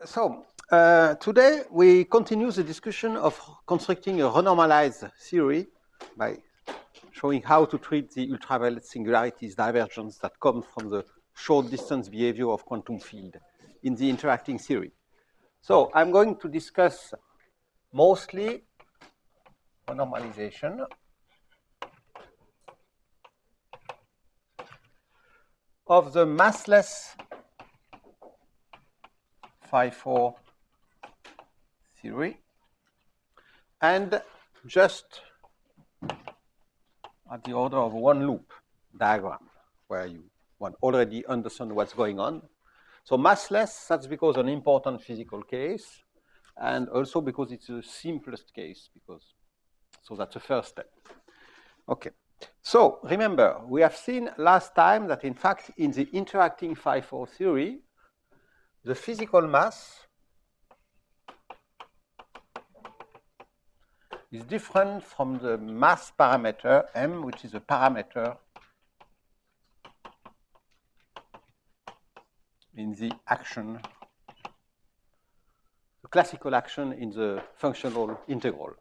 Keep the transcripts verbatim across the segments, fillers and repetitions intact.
So uh, today we continue the discussion of constructing a renormalized theory by showing how to treat the ultraviolet singularities divergence that come from the short distance behavior of quantum field in the interacting theory. So I'm going to discuss mostly renormalization of the massless phi four theory and just at the order of one loop diagram where you want already understand what's going on. So massless, that's because an important physical case, and also because it's the simplest case, because so that's the first step. Okay. So remember, we have seen last time that in fact in the interacting phi four theory, the physical mass is different from the mass parameter m, which is a parameter in the action, the classical action in the functional integral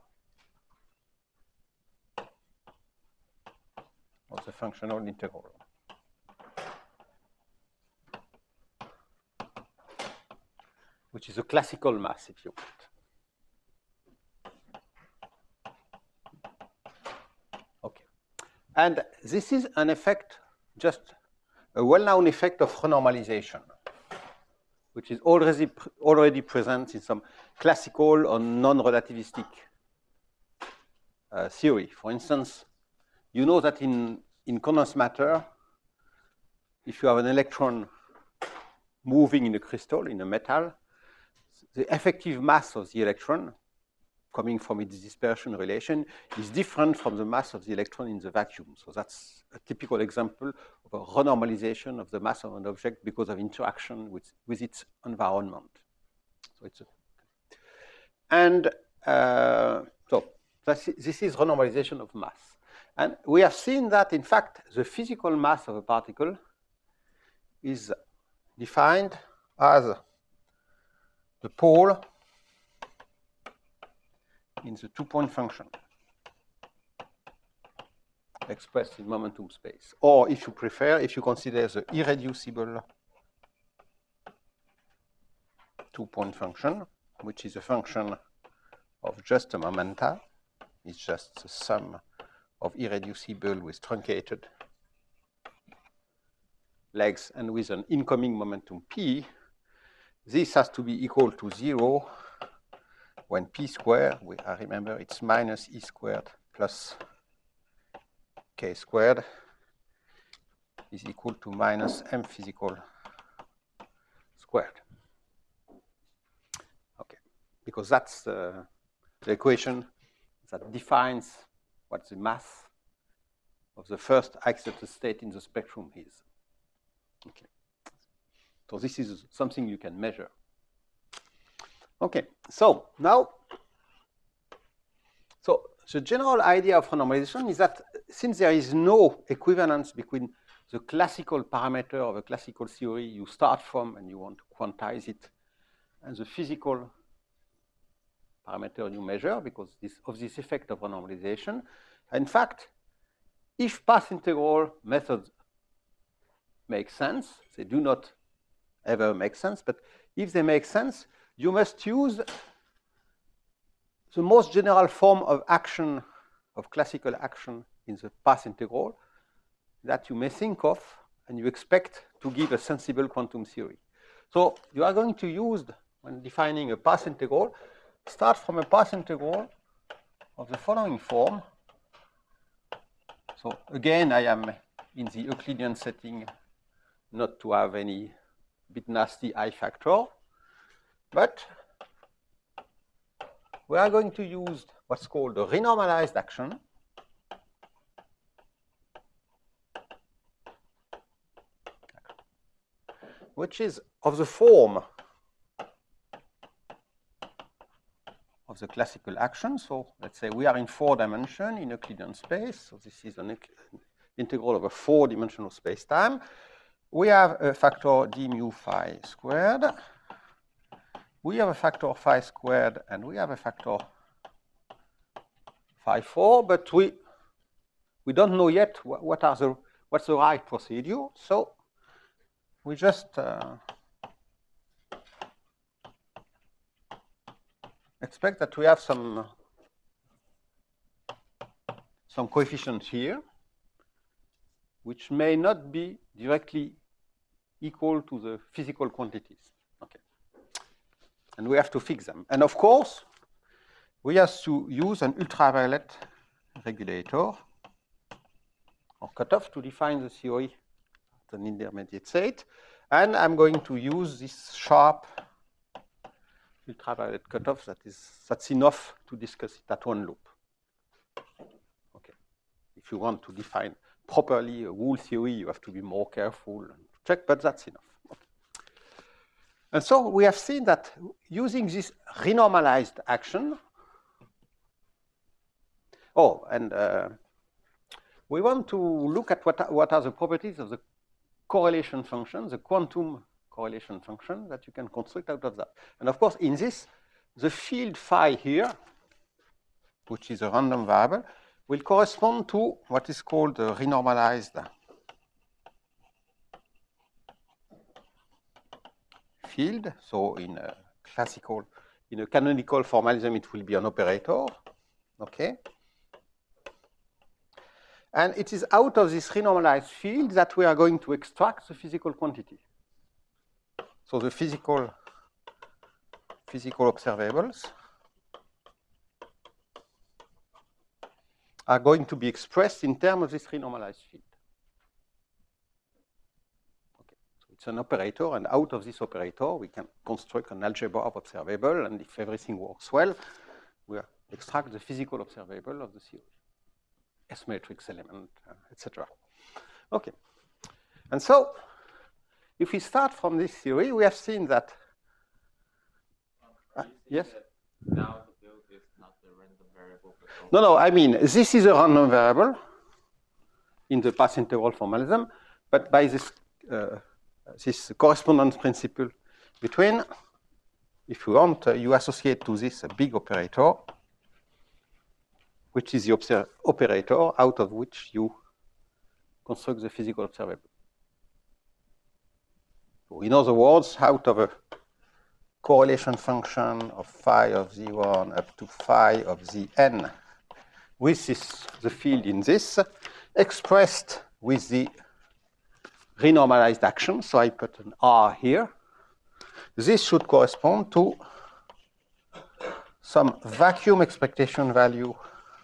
of the functional integral. Which is a classical mass, if you want. Okay. And this is an effect, just a well-known effect of renormalization, which is already, already present in some classical or non-relativistic uh, theory. For instance, you know that in, in condensed matter, if you have an electron moving in a crystal, in a metal, the effective mass of the electron coming from its dispersion relation is different from the mass of the electron in the vacuum. So that's a typical example of a renormalization of the mass of an object because of interaction with, with its environment. So it's a, and uh, so that's, this is renormalization of mass. And we have seen that, in fact, the physical mass of a particle is defined as the pole in the two-point function expressed in momentum space. Or if you prefer, if you consider the irreducible two-point function, which is a function of just a momenta, it's just the sum of irreducible with truncated legs and with an incoming momentum p, this has to be equal to zero when p squared, we, I remember it's minus e squared plus k squared is equal to minus m physical squared. Okay, because that's uh, the equation that defines what the mass of the first isolated state in the spectrum is. Okay, so this is something you can measure. Okay, so now, so the general idea of renormalization is that since there is no equivalence between the classical parameter of a classical theory you start from and you want to quantize it, and the physical parameter you measure because this, of this effect of renormalization, in fact, if path integral methods make sense, they do not ever make sense, but if they make sense, you must use the most general form of action, of classical action in the path integral that you may think of and you expect to give a sensible quantum theory. So you are going to use, when defining a path integral, start from a path integral of the following form. So again, I am in the Euclidean setting not to have any bit nasty I factor, but we are going to use what's called a renormalized action, which is of the form of the classical action. So let's say we are in four dimension in Euclidean space. So this is an integral of a four-dimensional space-time. We have a factor d mu phi squared we have a factor phi squared and we have a factor phi four, but we we don't know yet what, what are the what's the right procedure. So we just uh, expect that we have some some coefficients here, which may not be directly equal to the physical quantities. Okay, and we have to fix them. And of course, we have to use an ultraviolet regulator or cutoff to define the theory at an intermediate state. And I'm going to use this sharp ultraviolet cutoff that is that's enough to discuss it at one loop. Okay, if you want to define properly a whole theory, you have to be more careful and check, but that's enough. Okay. And so we have seen that using this renormalized action. Oh, and uh, we want to look at what, what are the properties of the correlation function, the quantum correlation function that you can construct out of that. And of course, in this, the field phi here, which is a random variable, will correspond to what is called the renormalized field. So in a classical, in a canonical formalism, it will be an operator. Okay. And it is out of this renormalized field that we are going to extract the physical quantity. So the physical, physical observables are going to be expressed in terms of this renormalized field. Okay. So it's an operator, and out of this operator, we can construct an algebra of observable, and if everything works well, we extract the physical observable of the theory. S matrix element, uh, et cetera. Okay. And so, if we start from this theory, we have seen that. Uh, yes? Now the build is not the random variable. No, no, I mean, this is a random variable in the path integral formalism, but by this, uh, this correspondence principle between, if you want, uh, you associate to this a big operator, which is the operator out of which you construct the physical observable. So in other words, out of a correlation function of phi of z one up to phi of zn, with this, the field in this, expressed with the renormalized action, so I put an R here, this should correspond to some vacuum expectation value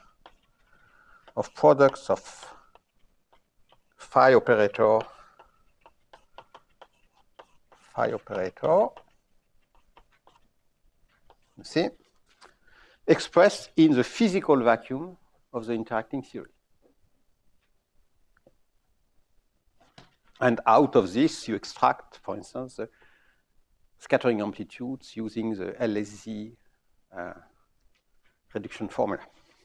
of products of phi operator, phi operator, you see, expressed in the physical vacuum of the interacting theory. And out of this, you extract, for instance, the scattering amplitudes using the L S Z uh, reduction formula.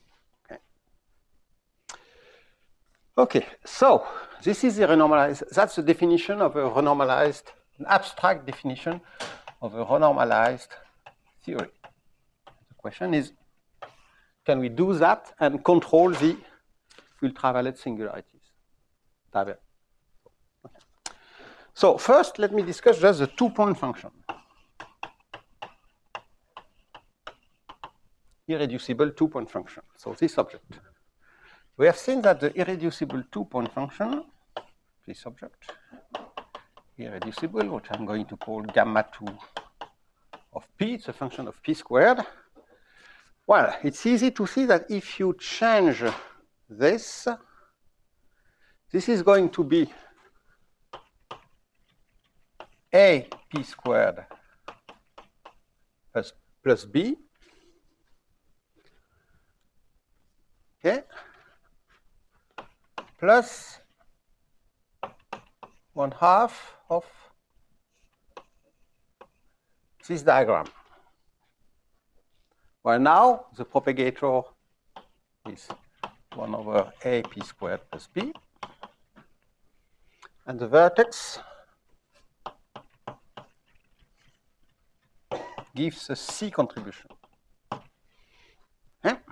Okay, so this is the renormalized, that's the definition of a renormalized, an abstract definition of a renormalized theory. The question is, can we do that and control the ultraviolet singularities? Okay. So first, let me discuss just the two-point function. Irreducible two-point function, so this object. We have seen that the irreducible two-point function, this object, irreducible, which I'm going to call gamma two of p, it's a function of p squared. Well, it's easy to see that if you change this, this is going to be a p squared plus, plus b. Okay. Plus one half of this diagram. Well, now the propagator is one over a p squared plus b, and the vertex gives a C contribution. Okay?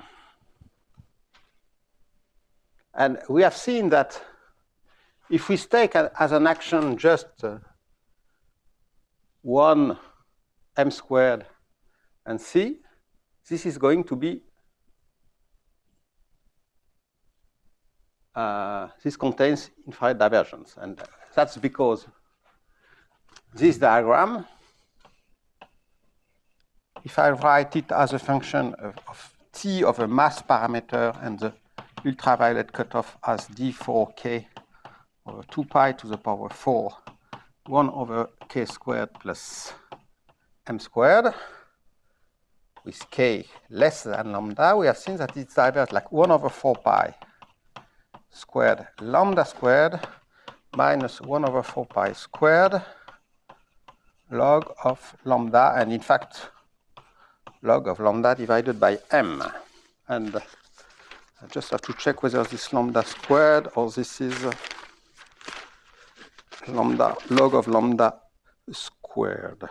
And we have seen that if we take a, as an action just uh, one m squared and C, this is going to be, uh, this contains infrared divergence. And that's because this diagram, if I write it as a function of, of T of a mass parameter and the ultraviolet cutoff as d four k over two pi to the power four, one over k squared plus m squared, with k less than lambda, we have seen that it's diverged like one over four pi squared lambda squared minus one over four pi squared log of lambda, and in fact, log of lambda divided by m. And I just have to check whether this lambda squared or this is uh, lambda, log of lambda squared.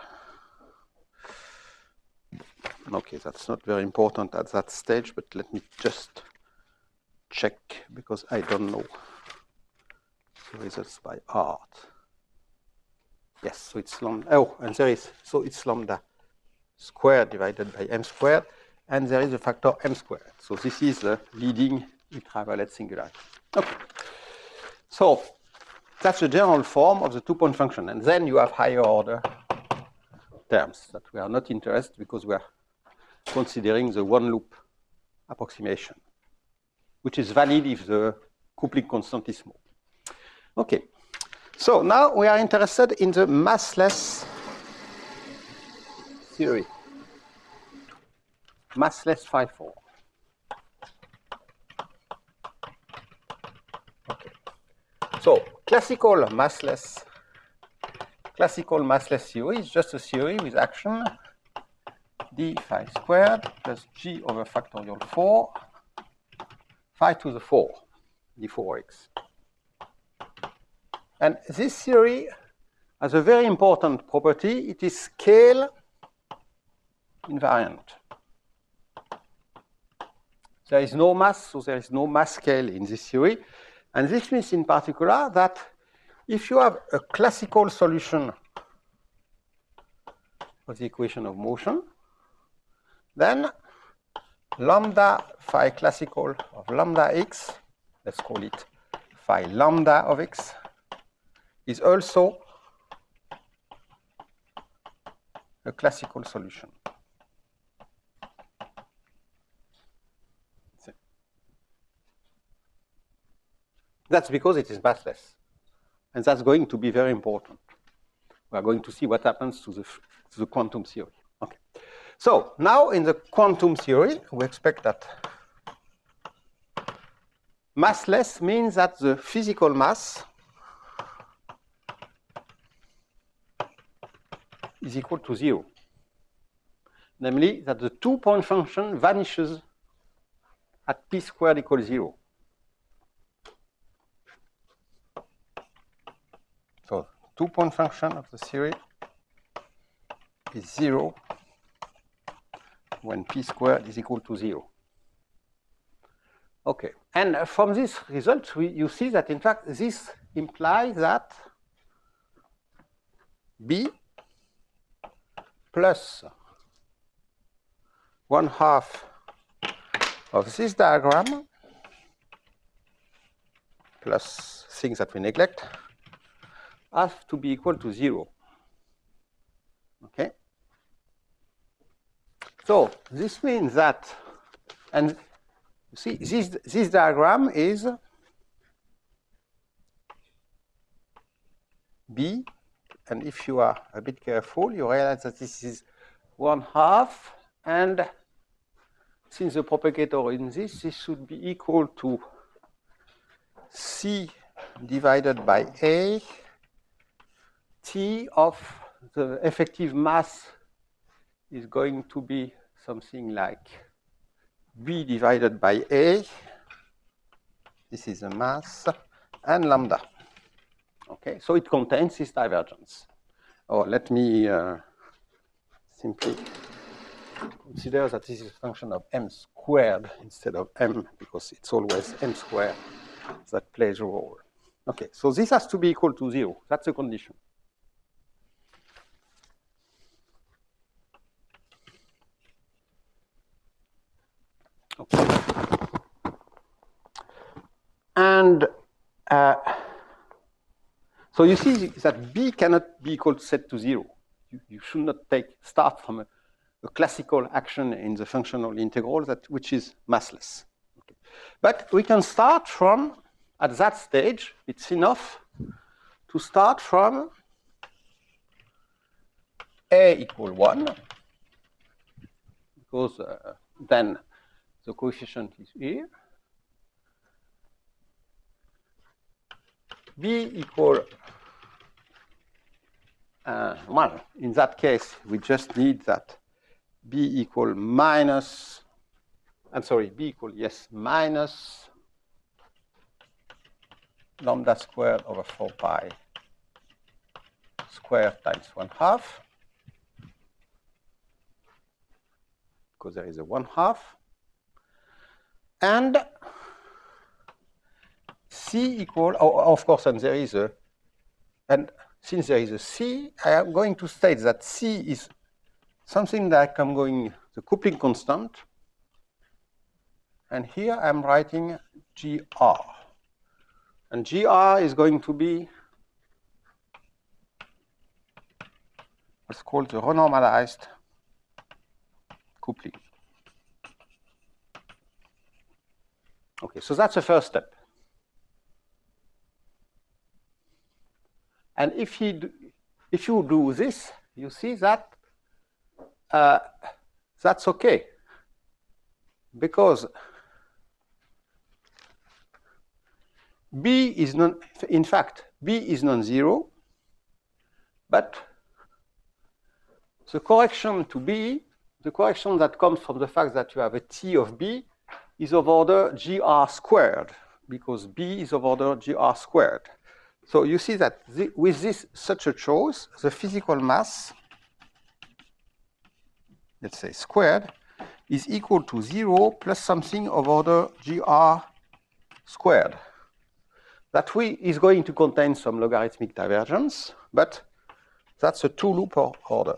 Okay, that's not very important at that stage, but let me just check because I don't know the results by heart. Yes, so it's lambda, oh, and there is, so it's lambda squared divided by m squared, and there is a factor m squared. So this is the leading ultraviolet singularity. Okay. So that's the general form of the two-point function. And then you have higher order terms that we are not interested because we are considering the one-loop approximation, which is valid if the coupling constant is small. Okay. So now we are interested in the massless theory. Massless phi four. Okay. So classical massless, classical massless theory is just a theory with action d phi squared plus g over factorial four, phi to the four, d four x. And this theory has a very important property. It is scale invariant. There is no mass, so there is no mass scale in this theory. And this means in particular that if you have a classical solution of the equation of motion, then lambda phi classical of lambda x, let's call it phi lambda of x, is also a classical solution. That's because it is massless. And that's going to be very important. We are going to see what happens to the, to the quantum theory. Okay. So now in the quantum theory, we expect that massless means that the physical mass is equal to zero. Namely, that the two-point function vanishes at p squared equals zero. So two-point function of the theory is zero when p squared is equal to zero. Okay, and from this result, we, you see that in fact this implies that b plus one half of this diagram plus things that we neglect have to be equal to zero. Okay? So this means that, and you see, this, this diagram is B, and if you are a bit careful, you realize that this is one half, and since the propagator in this, this should be equal to C divided by A, T of the effective mass is going to be something like B divided by A. This is the mass, and lambda. Okay, so it contains this divergence. Oh, let me uh, simply consider that this is a function of m squared instead of m, because it's always m squared that plays a role. Okay, so this has to be equal to zero. That's the condition. Okay. And uh, so you see that b cannot be equal to set to zero. You, you should not take start from a, a classical action in the functional integral that which is massless. Okay. But we can start from, at that stage, it's enough to start from a equal one, because uh, then the coefficient is here. B equal uh, one. In that case, we just need that b equal minus, I'm sorry, b equal, yes, minus lambda squared over four pi squared times one half, because there is a one half. And c equal, oh, of course, and there is a, and since there is a c, I am going to state that c is something like I'm going the coupling constant. And here I'm writing G R. And G R is going to be what's called the renormalized coupling. Okay, so that's the first step. And if you do, if you do this, you see that uh, that's okay, because B is non, in fact, B is non-zero, but the correction to B, the correction that comes from the fact that you have a T of B is of order G R squared, because B is of order G R squared. So you see that the, with this such a choice, the physical mass, let's say squared, is equal to zero plus something of order G R squared. That we is going to contain some logarithmic divergence, but that's a two-loop order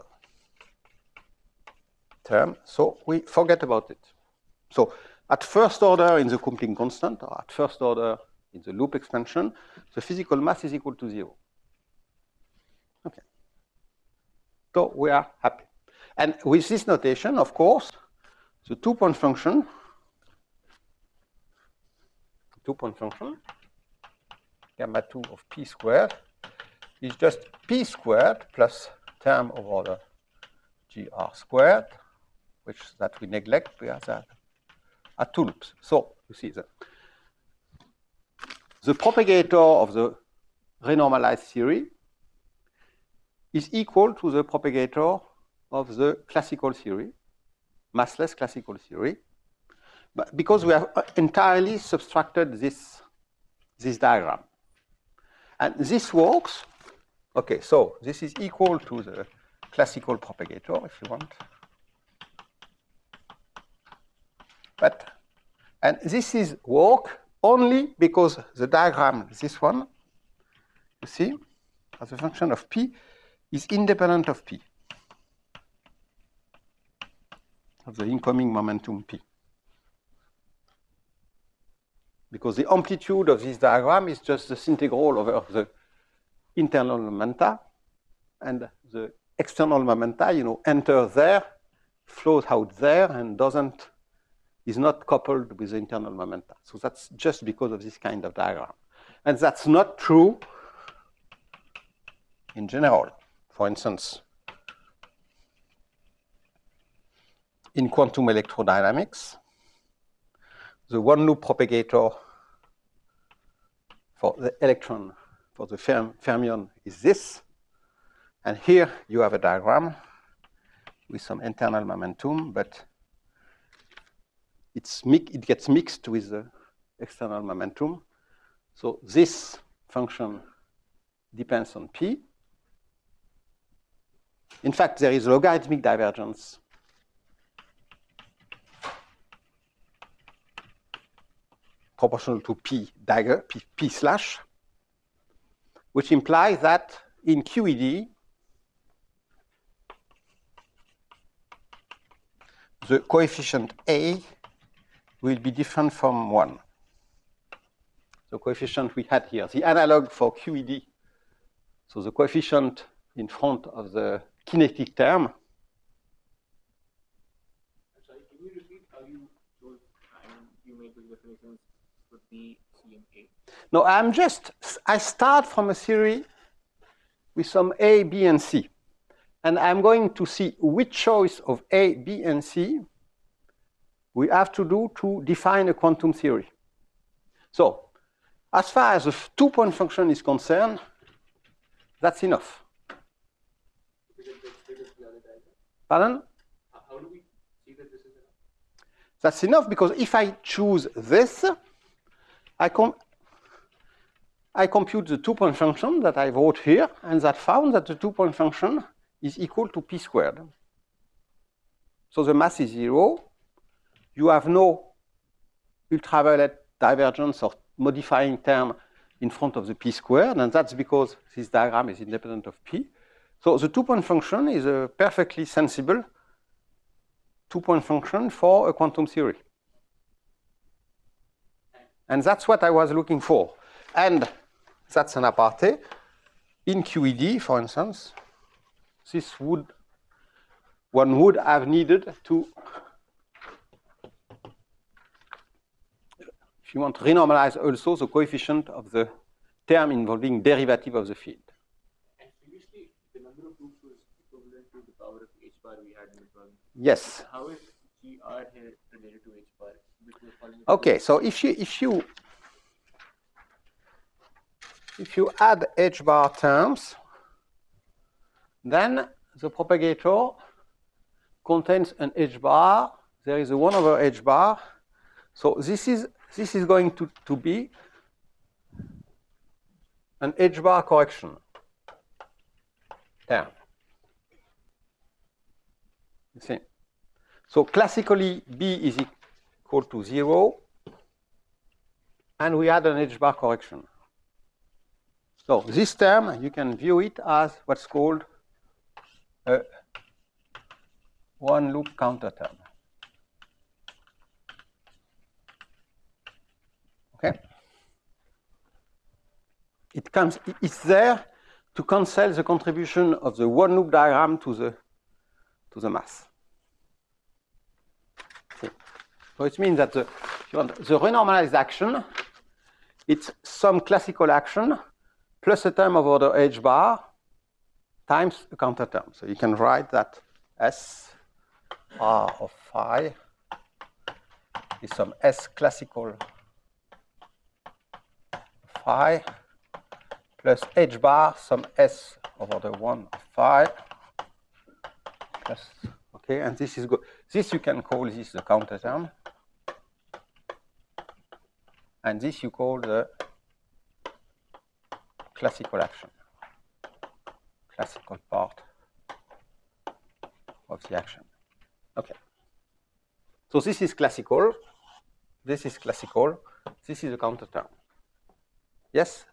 term, so we forget about it. So at first order in the coupling constant, or at first order in the loop expansion, the physical mass is equal to zero. Okay. So we are happy. And with this notation, of course, the two-point function, two-point function, gamma two of p squared is just p squared plus term of order gr squared, which that we neglect because that are two loops. So you see that the propagator of the renormalized theory is equal to the propagator of the classical theory, massless classical theory, but because we have entirely subtracted this, this diagram. And this works. Okay, so this is equal to the classical propagator, if you want. But, and this is work only because the diagram, this one, you see, as a function of p, is independent of p, of the incoming momentum p. Because the amplitude of this diagram is just the integral over the internal momenta, and the external momenta, you know, enter there, flows out there, and doesn't, is not coupled with the internal momenta. So that's just because of this kind of diagram. And that's not true in general. For instance, in quantum electrodynamics, the one-loop propagator for the electron, for the ferm fermion, is this. And here you have a diagram with some internal momentum, but it's mi it gets mixed with the external momentum. So this function depends on p. In fact, there is logarithmic divergence proportional to p dagger, p, p slash, which implies that in Q E D, the coefficient A will be different from one. The coefficient we had here, the analog for Q E D, so the coefficient in front of the kinetic term. I'm sorry, can you repeat how you chose, I mean, you made the definitions for B, C, and A? No, I'm just, I start from a theory with some A, B, and C. And I'm going to see which choice of A, B, and C we have to do to define a quantum theory. So, as far as the two-point function is concerned, that's enough. Pardon? How do we see that this is enough? That's enough because if I choose this, I, com I compute the two-point function that I wrote here, and that found that the two-point function is equal to p squared. So the mass is zero. You have no ultraviolet divergence or modifying term in front of the p squared, and that's because this diagram is independent of p. So the two-point function is a perfectly sensible two-point function for a quantum theory. And that's what I was looking for. And that's an aparté. In Q E D, for instance, this would, one would have needed to, if you want to renormalize also the coefficient of the term involving derivative of the field. And previously, the number of loops was equivalent to the power of h bar we had in the problem. Yes. How is G R here related to h bar? Okay, so if you if you if you add h bar terms, then the propagator contains an h bar. There is a one over h bar. So this is this is going to, to be an h bar correction term. You see? So classically B is equal to zero, and we add an h bar correction. So this term, you can view it as what's called a one loop counter term. Okay? It comes, it's there to cancel the contribution of the one loop diagram to the to the mass. See? So it means that the, if you want, the renormalized action, it's some classical action plus a term of order h bar times a counter term. So you can write that S R of phi is some S classical phi plus h bar some S of order one of phi plus, okay, and this is good. This you can call this the counter term, and this you call the classical action, classical part of the action. Okay. So this is classical, this is classical, this is a counter term. Yes?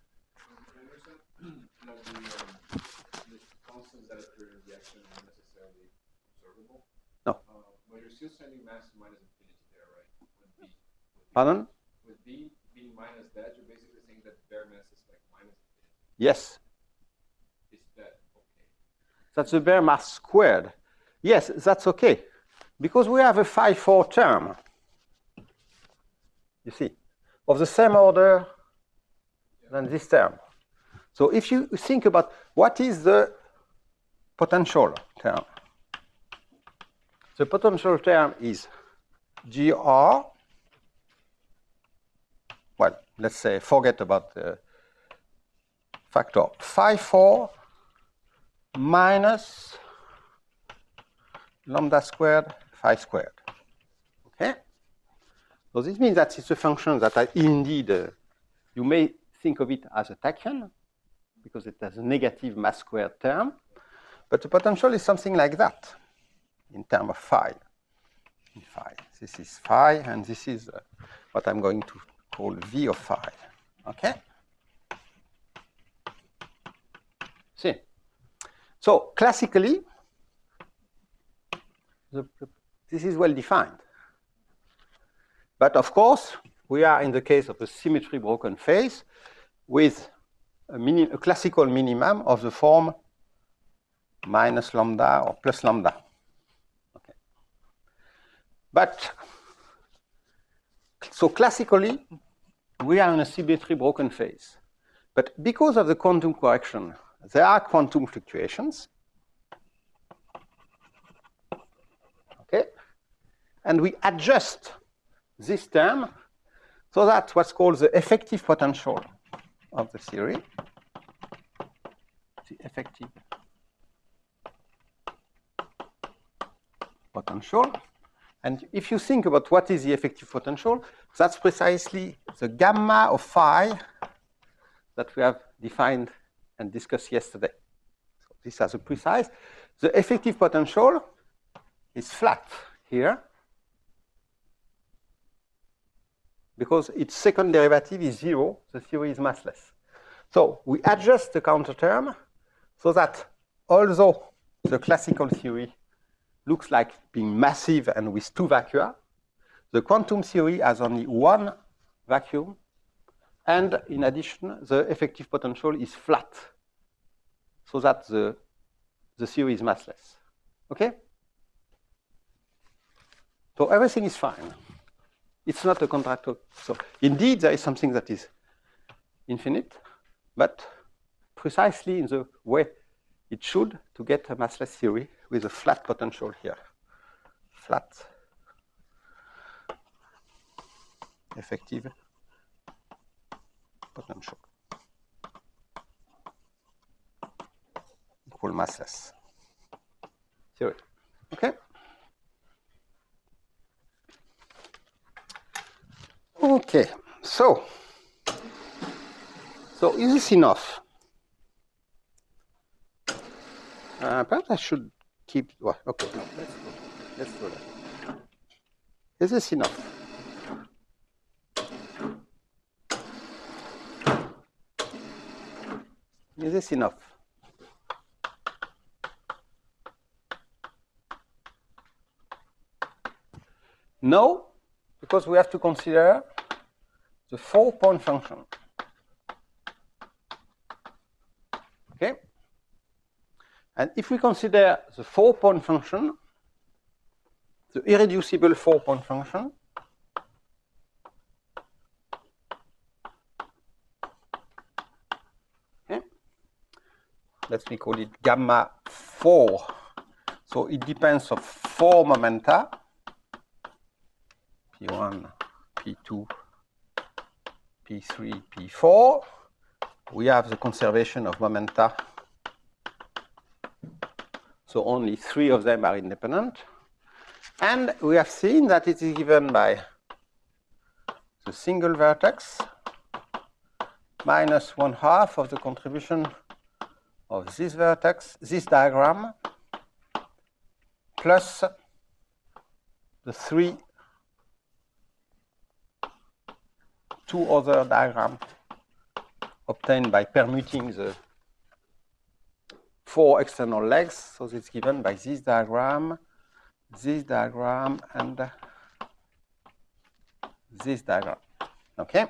No. But you're still sending mass to minus infinity there, right? With B. Pardon? With B being minus that, you're basically saying that bare mass is like minus infinity. Yes. Is that okay? That's the bare mass squared. Yes, that's okay. Because we have a phi four term, you see, of the same order than this term. So if you think about what is the potential term, the potential term is G R, well, let's say, forget about the factor, phi four minus lambda squared phi squared. Okay? So this means that it's a function that I indeed, uh, you may think of it as a tachyon, because it has a negative mass squared term, But the potential is something like that in terms of phi. In phi. This is phi, and this is uh, what I'm going to call V of phi. Okay? See? So classically, the, this is well defined. But of course, we are in the case of a symmetry broken phase with a, mini, a classical minimum of the form minus lambda or plus lambda. Okay. But, so classically, we are in a symmetry broken phase. But because of the quantum correction, there are quantum fluctuations. Okay? And we adjust this term so that what's called the effective potential of the theory, the effective potential. And if you think about what is the effective potential, that's precisely the gamma of phi that we have defined and discussed yesterday. So this is a precise. The effective potential is flat here because its second derivative is zero. The theory is massless. So we adjust the counter term so that although the classical theory looks like being massive and with two vacua, the quantum theory has only one vacuum, and in addition, the effective potential is flat, so that the, the theory is massless. Okay? So everything is fine. It's not a contractor. So indeed, there is something that is infinite, but precisely in the way it should to get a massless theory with a flat potential here. Flat effective potential equal massless theory. Okay? Okay, so so is this enough? Uh, perhaps I should keep. Well, okay, no, let's do, let's do that. Is this enough? Is this enough? No, because we have to consider the four-point function. Okay? And if we consider the four-point function, the irreducible four-point function, okay, let me call it gamma four. So it depends on four momenta, P one, P two, P three, P four. We have the conservation of momenta. So only three of them are independent. And we have seen that it is given by the single vertex minus one half of the contribution of this vertex, this diagram, plus the three, two other diagrams obtained by permuting the four external legs. So it's given by this diagram, this diagram, and this diagram. Okay?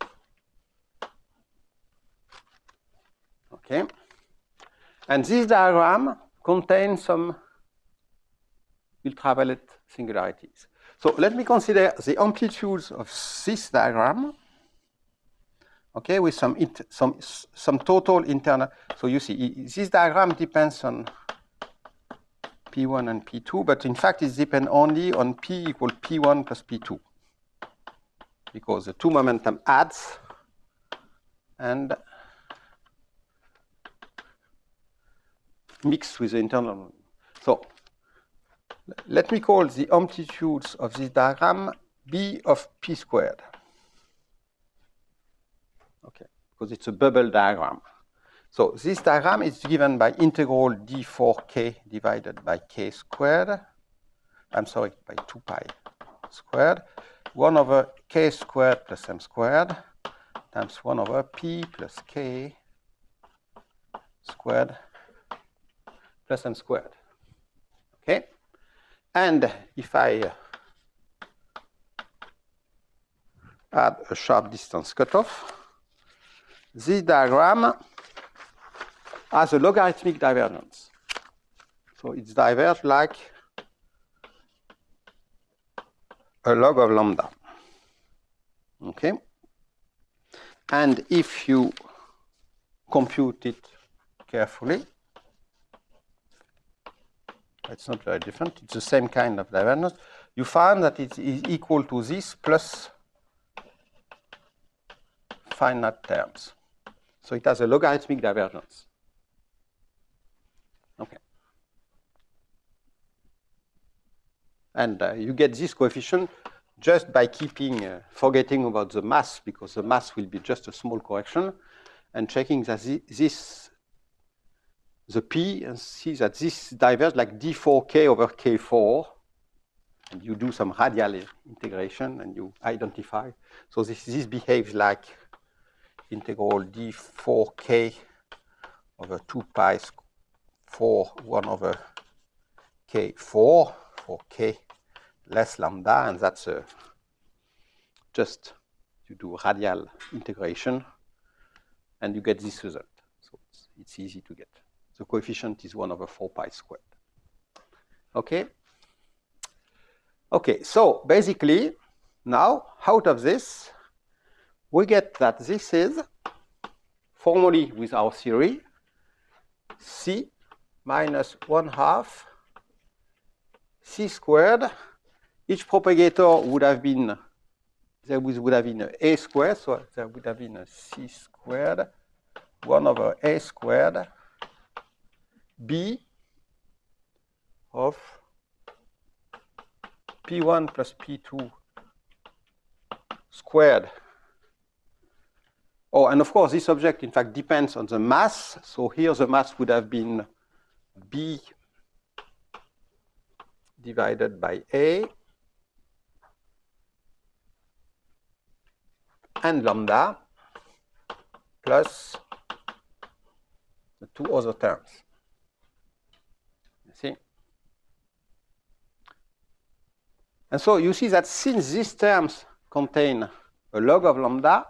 Okay? And this diagram contains some ultraviolet singularities. So let me consider the amplitudes of this diagram. Okay, with some int some some total internal. So you see, this diagram depends on P one and P two, but in fact it depends only on P equal P one plus P two, because the two momentum adds and mix with the internal. So let me call the amplitudes of this diagram B of P squared. Okay, because it's a bubble diagram. So this diagram is given by integral d four k divided by k squared. I'm sorry, by two pi squared. one over k squared plus m squared times one over p plus k squared plus m squared. Okay? And if I add a sharp distance cutoff, this diagram has a logarithmic divergence. So it's diverged like a log of lambda. Okay? And if you compute it carefully, it's not very different. It's the same kind of divergence. You find that it is equal to this plus finite terms. So it has a logarithmic divergence. Okay. And uh, you get this coefficient just by keeping, uh, forgetting about the mass, because the mass will be just a small correction, and checking that this, the p, and see that this diverges like d four k over k four. And you do some radial integration, and you identify. So this, this behaves like integral d four k over two pi four one over k four for k less lambda, and that's a, just you do radial integration, and you get this result. So it's, it's easy to get. The coefficient is one over four pi squared. Okay? Okay, so basically, now, out of this, we get that this is, formally with our theory, c minus one half c squared. Each propagator would have been, there would have been a squared, so there would have been a c squared, one over a squared, b of p one plus p two squared. Oh, and of course, this object, in fact, depends on the mass. So here the mass would have been b divided by a and lambda plus the two other terms. You see? And so you see that since these terms contain a log of lambda,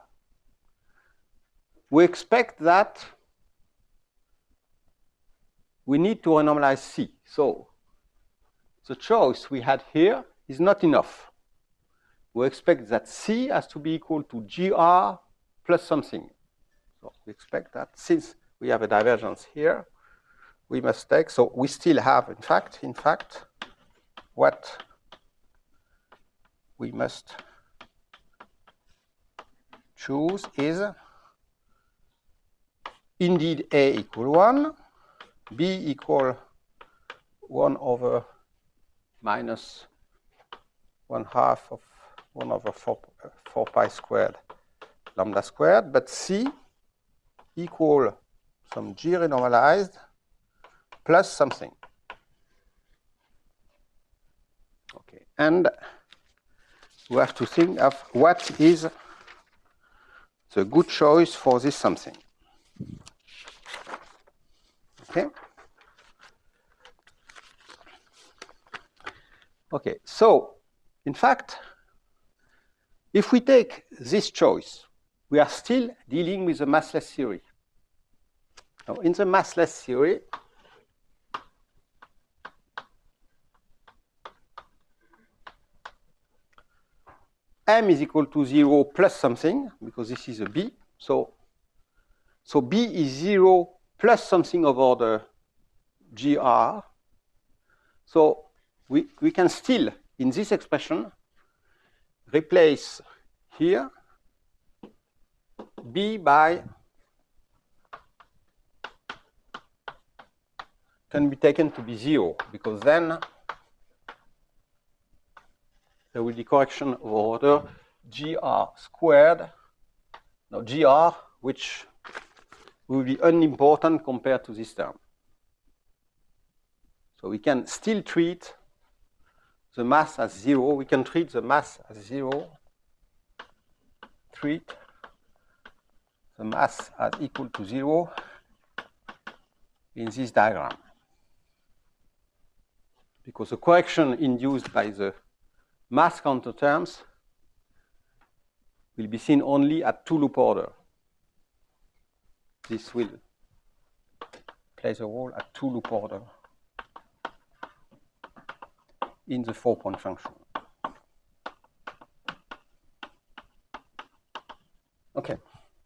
we expect that we need to renormalize C. So the choice we had here is not enough. We expect that C has to be equal to G R plus something. So we expect that since we have a divergence here, we must take, so we still have, in fact, in fact, what we must choose is indeed A equal one, B equal one over minus one half of one over four, uh, four pi squared lambda squared, but C equal some G renormalized plus something. Okay, and we have to think of what is the good choice for this something. Okay. Okay, so in fact, if we take this choice, we are still dealing with the massless theory. Now, in the massless theory, m is equal to zero plus something, because this is a b. So, so b is zero plus something over the G R. So we, we can still, in this expression, replace here b by, can be taken to be zero, because then there will be correction of order G R squared, no, G R, which will be unimportant compared to this term. So we can still treat the mass as zero. We can treat the mass as zero, treat the mass as equal to zero in this diagram. Because the correction induced by the mass counter terms will be seen only at two loop order. This will play the role at two loop order in the four-point function. Okay.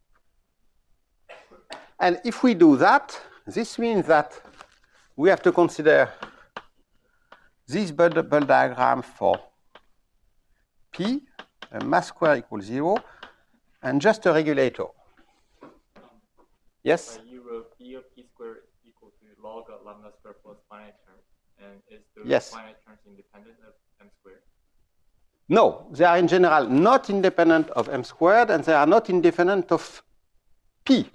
And if we do that, this means that we have to consider this bubble diagram for P, a mass square equals zero, and just a regulator. Yes? Uh, you wrote E of P squared equal to log of lambda squared plus finite term. And is the yes. finite terms independent of m squared? No, they are in general not independent of m squared, and they are not independent of P.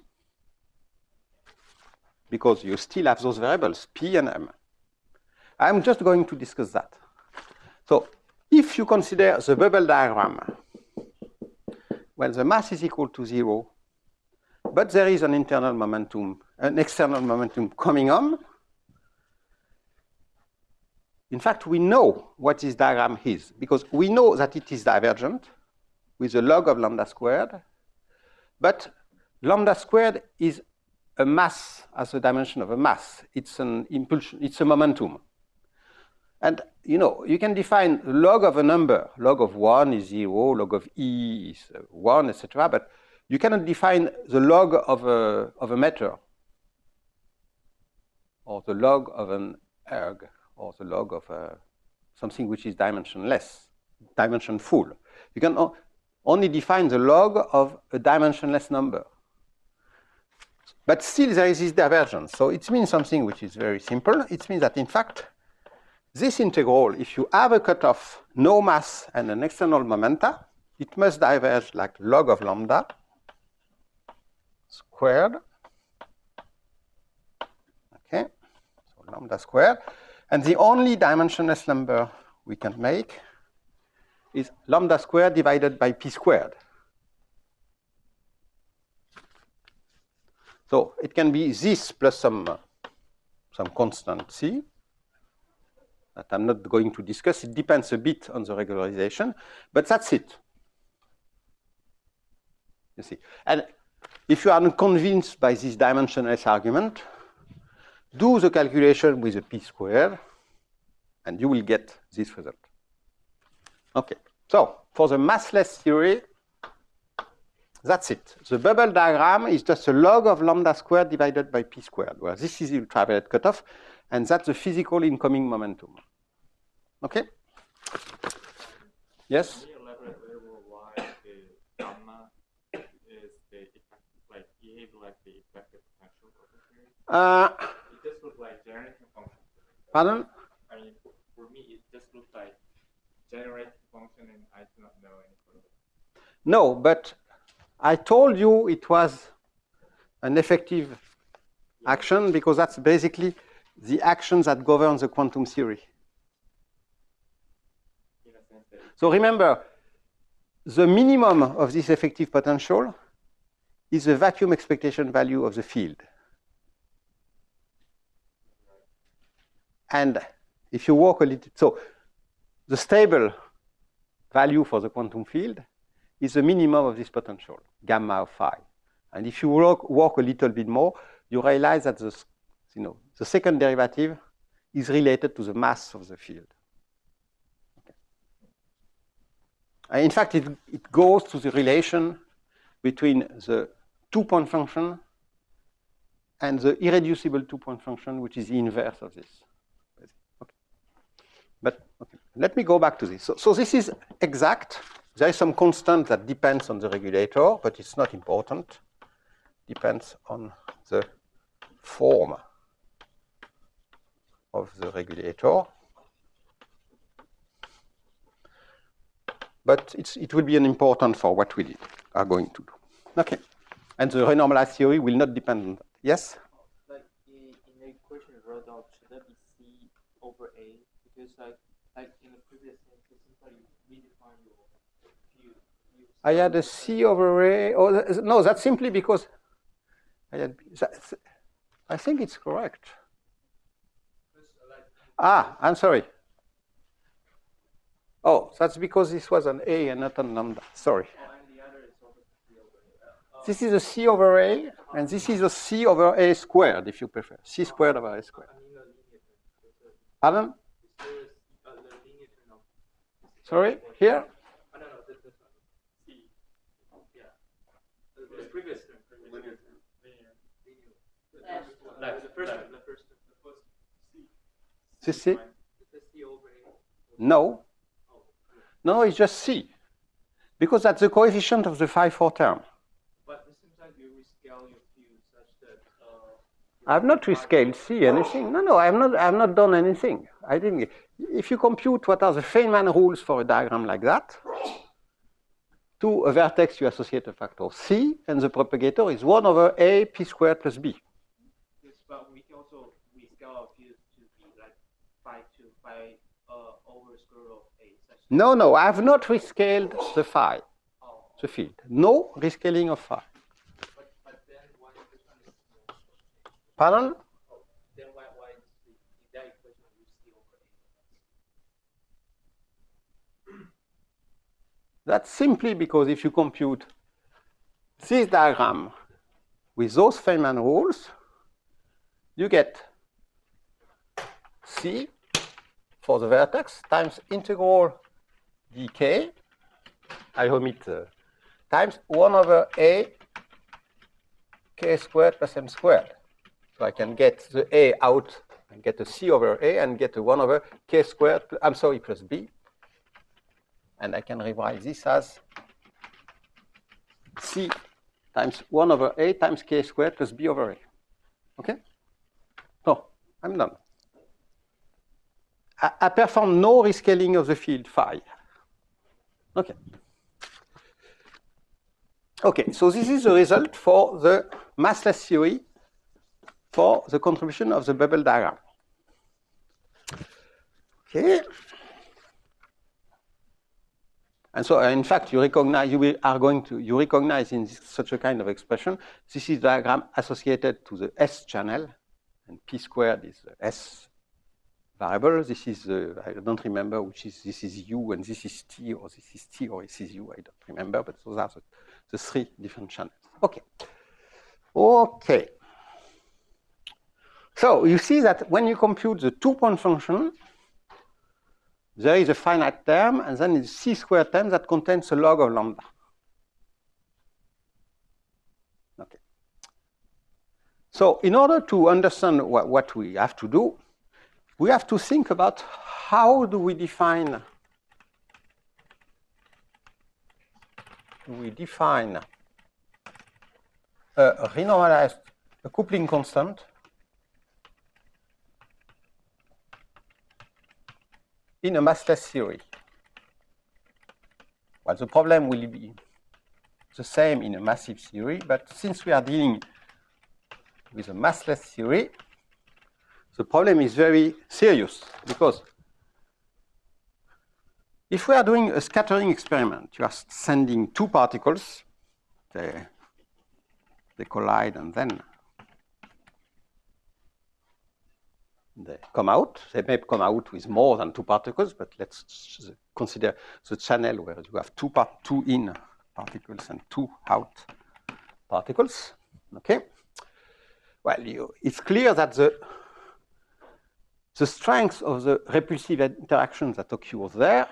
Because you still have those variables, P and M. I'm just going to discuss that. So if you consider the bubble diagram, well, the mass is equal to zero, but there is an internal momentum, an external momentum coming on. In fact, we know what this diagram is, because we know that it is divergent with a log of lambda squared, but lambda squared is a mass as a dimension of a mass. It's an impulsion, it's a momentum. And you know, you can define log of a number. Log of one is zero, log of E is one, et cetera. But you cannot define the log of a, of a meter, or the log of an erg, or the log of a, something which is dimensionless, dimensionful. You can o only define the log of a dimensionless number. But still there is this divergence. So it means something which is very simple. It means that in fact, this integral, if you have a cutoff, no mass and an external momenta, it must diverge like log of lambda squared. Okay, so lambda squared. And the only dimensionless number we can make is lambda squared divided by p squared. So it can be this plus some, uh, some constant c that I'm not going to discuss. It depends a bit on the regularization, but that's it. You see. And if you are not convinced by this dimensionless argument, do the calculation with a p squared, and you will get this result. Okay, so for the massless theory, that's it. The bubble diagram is just a log of lambda squared divided by p squared, where this is the ultraviolet cutoff, and that's the physical incoming momentum. Okay? Yes? Can you elaborate a little why the gamma is the effective, like behave like the effective potential of the theory? Uh, it just looked like generating function. pardon? I mean, for me, it just looked like generating function, and I do not know any further. No, but I told you it was an effective action because that's basically the actions that govern the quantum theory. In a sense that So remember, the minimum of this effective potential is the vacuum expectation value of the field. And if you walk a little, so the stable value for the quantum field is the minimum of this potential, gamma of phi. And if you walk, walk a little bit more, you realize that the, you know, the second derivative is related to the mass of the field. Okay. And in fact, it, it goes to the relation between the two-point function and the irreducible two-point function, which is the inverse of this. Okay. But okay. Let me go back to this. So, so this is exact. There is some constant that depends on the regulator, but it's not important. Depends on the form of the regulator. But it's, it will be an important for what we are going to do. Okay. And the renormalized theory will not depend on that. Yes? Like in, in the equation you wrote out, should that be C over A? Because like like in the previous thing, it seems like you redefine your view. You I had a C over A. Oh, no, that's simply because I had. That's, I think it's correct. Ah, I'm sorry. Oh, that's because this was an A and not a lambda. Sorry. Oh, and the other is also C over A. Uh, This is a C over A, and this is a C over A squared, if you prefer. C squared over A squared. I mean the linear term. Pardon? There is uh, the linear term of. Sorry? Here? Oh, no, no, this, this one. C. Yeah. The, the previous term. Previous linear term. Linear. Linear. The, the, the first term. The first term. The first C. This C? The C over A. No. No, it's just C. Because that's the coefficient of the phi four term. But it seems like you rescale your view such that. Uh, I've not rescaled C anything. No, no, I have not. I have not done anything. I didn't. If you compute what are the Feynman rules for a diagram like that, to a vertex you associate a factor of C, and the propagator is one over A p squared plus B. Yes, but we can also rescale our views to be like phi to phi uh, over square root of A. Such that No, no, I have not rescaled the phi, oh, the field. No rescaling of phi. but, but then why this one is more? Pardon? Oh, then why why is the, in that equation you C over A? That's simply because if you compute this diagram with those Feynman rules, you get C for the vertex times integral dk, I omit, uh, times one over A k squared plus m squared. So I can get the A out and get a C over A and get a one over k squared, I'm sorry, plus B. And I can rewrite this as C times one over A times k squared plus B over A. Okay? So I'm done. I, I perform no rescaling of the field phi. Okay. Okay, so this is the result for the massless theory for the contribution of the bubble diagram. Okay. And so, uh, in fact, you recognize you will, are going to you recognize in this, such a kind of expression. This is diagram associated to the S channel, and p squared is the S variable. This is uh, I don't remember which is this is U and this is T or this is T or this is U. I don't remember, but those are the, the three different channels. Okay. Okay. So you see that when you compute the two-point function, there is a finite term, and then it's C squared term that contains a log of lambda. Okay. So in order to understand what, what we have to do, we have to think about how do we define do we define a, a renormalized a coupling constant in a massless theory. Well, the problem will be the same in a massive theory, but since we are dealing with a massless theory, the problem is very serious, because if we are doing a scattering experiment, you are sending two particles, they, they collide and then they come out. They may come out with more than two particles, but let's consider the channel where you have two, part, two in particles and two out particles. Okay. Well, you, it's clear that the the strength of the repulsive interactions that occurs there,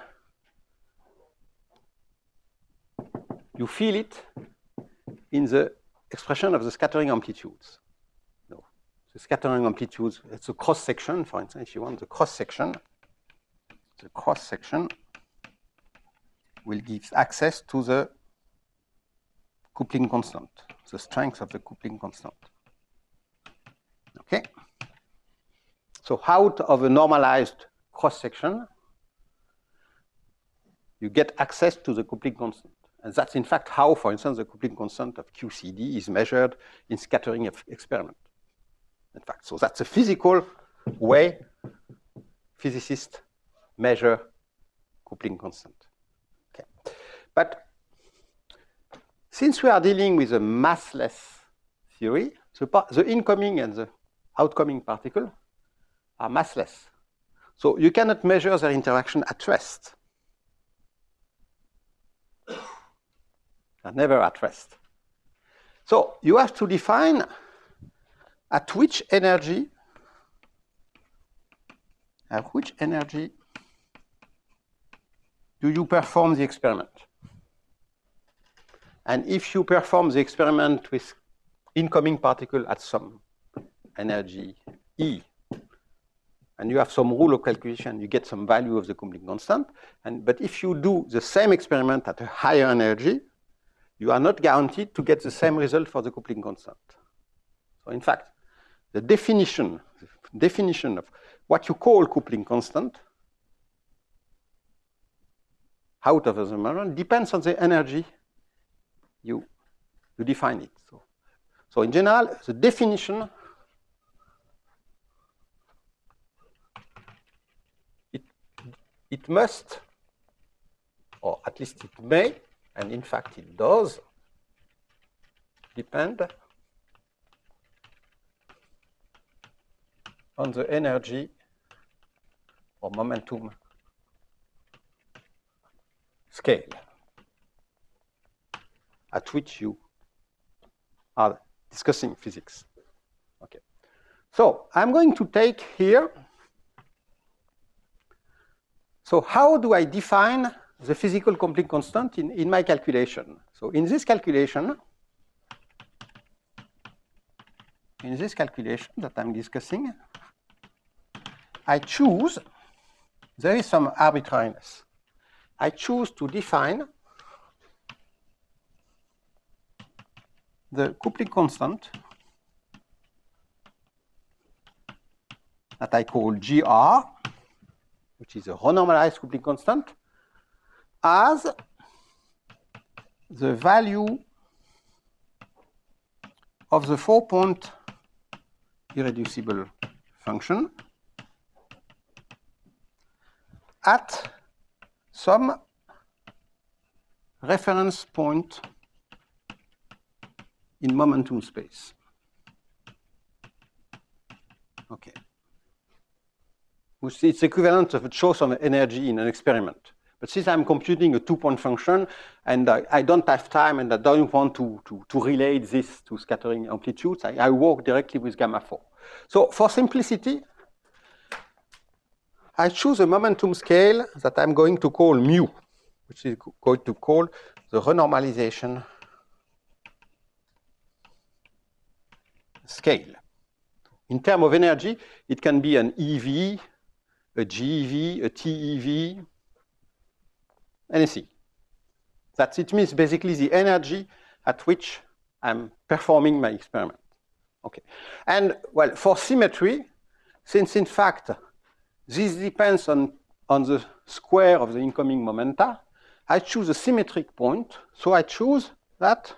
you feel it in the expression of the scattering amplitudes. The scattering amplitudes, it's a cross section, for instance, if you want the cross section, the cross section will give access to the coupling constant, the strength of the coupling constant. Okay? So out of a normalized cross section, you get access to the coupling constant. And that's in fact how, for instance, the coupling constant of Q C D is measured in scattering experiment. In fact, so that's a physical way physicists measure coupling constant. Okay. But since we are dealing with a massless theory, the, the incoming and the outcoming particle are massless. So you cannot measure their interaction at rest. They're never at rest. So you have to define at which energy, at which energy do you perform the experiment? And if you perform the experiment with incoming particle at some energy E, and you have some rule of calculation, you get some value of the coupling constant. And, but if you do the same experiment at a higher energy, you are not guaranteed to get the same result for the coupling constant. So in fact, the definition, the definition of what you call coupling constant out of the measurement depends on the energy you, you define it. So, so in general, the definition it, it must, or at least it may, and in fact it does, depend on the energy or momentum scale at which you are discussing physics. Okay. So I'm going to take here, so how do I define the physical coupling constant in, in my calculation? So in this calculation, in this calculation that I'm discussing, I choose, there is some arbitrariness. I choose to define the coupling constant that I call G R, which is a renormalized coupling constant, as the value of the four-point irreducible function at some reference point in momentum space. Okay. It's equivalent of a choice of energy in an experiment. But since I'm computing a two-point function, and I, I don't have time, and I don't want to, to, to relate this to scattering amplitudes, I, I work directly with gamma four. So for simplicity, I choose a momentum scale that I'm going to call mu, which is going to call the renormalization scale. In terms of energy, it can be an E V, a G E V, a T E V, anything. That's, it means basically the energy at which I'm performing my experiment. Okay. And well, for symmetry, since in fact this depends on, on the square of the incoming momenta, I choose a symmetric point. So I choose that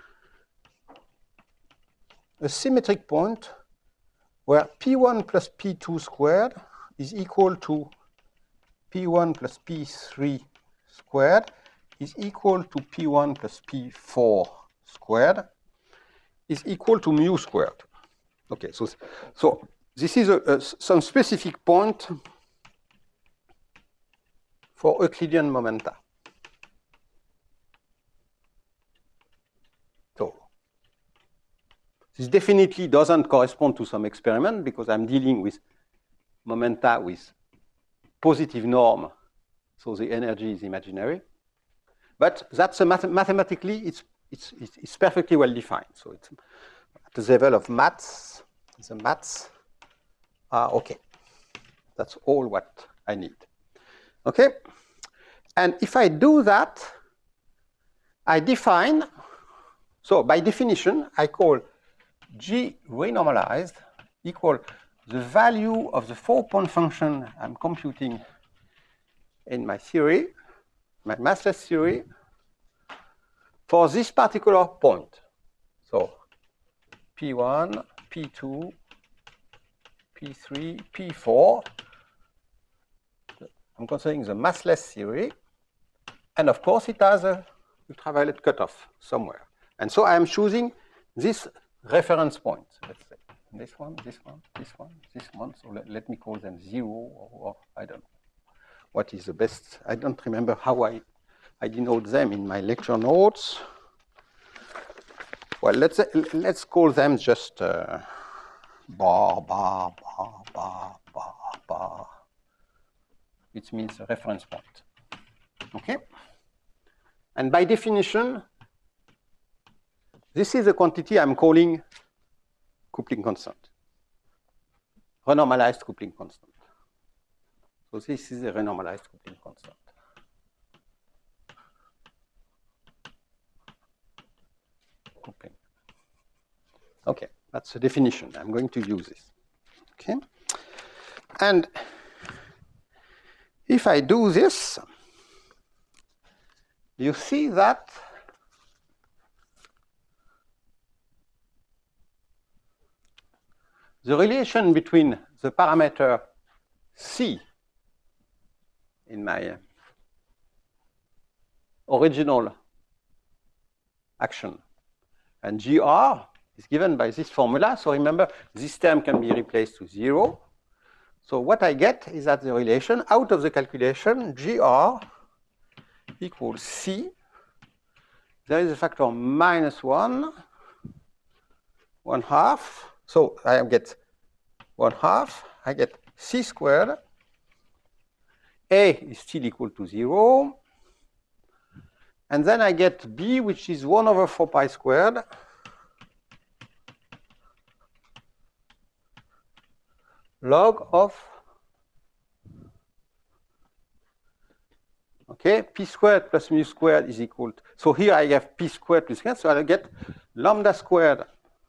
a symmetric point where P one plus P two squared is equal to P one plus P three squared is equal to P one plus P four squared is equal to mu squared. Okay, so, so this is a, a, some specific point for Euclidean momenta. So this definitely doesn't correspond to some experiment because I'm dealing with momenta with positive norm, so the energy is imaginary. But that's a math mathematically, it's, it's, it's perfectly well defined. So it's at the level of maths, the maths are okay. That's all what I need. Okay? And if I do that, I define, so by definition, I call G renormalized equal the value of the four-point function I'm computing in my theory, my massless theory, for this particular point. So P one, P two, P three, P four. I'm considering the massless theory. And of course, it has a ultraviolet cutoff somewhere. And so I am choosing this reference point. Let's say this one, this one, this one, this one. So let, let me call them zero, or, or I don't know. What is the best? I don't remember how I, I denote them in my lecture notes. Well, let's, let's call them just uh, bar, bar, bar, bar, bar, bar. It means a reference point. Okay? And by definition, this is a quantity I'm calling coupling constant, renormalized coupling constant. So this is a renormalized coupling constant. Coupling. Okay, that's the definition. I'm going to use this. Okay? And if I do this, you see that the relation between the parameter C in my original action and G R is given by this formula. So remember, this term can be replaced to zero. So what I get is that the relation out of the calculation, G R equals C. There is a factor minus one, one half. So I get one half. I get C squared. A is still equal to zero. And then I get B, which is one over four pi squared. Log of, okay, P squared plus mu squared is equal to, so here I have P squared plus squared, so I'll get lambda squared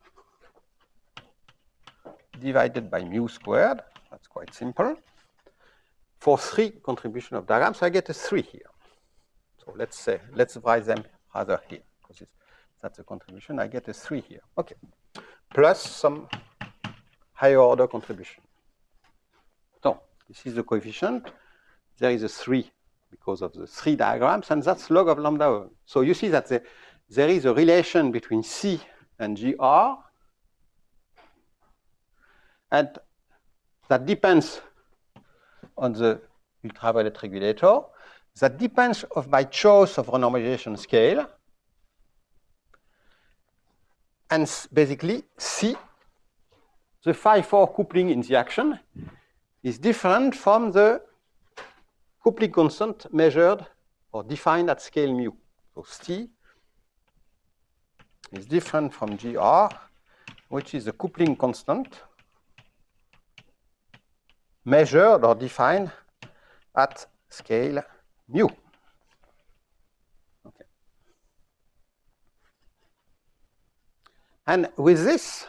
divided by mu squared. That's quite simple. For three contribution of diagrams, so I get a three here. So let's say, let's write them rather here, because that's a contribution. I get a three here. Okay. Plus some higher order contribution. So this is the coefficient. There is a three because of the three diagrams, and that's log of lambda. So you see that the, there is a relation between C and G R, and that depends on the ultraviolet regulator. That depends on my choice of renormalization scale. And basically, C, the phi four coupling in the action, is different from the coupling constant measured or defined at scale mu. So C is different from G R, which is the coupling constant measured or defined at scale mu. Okay. And with this,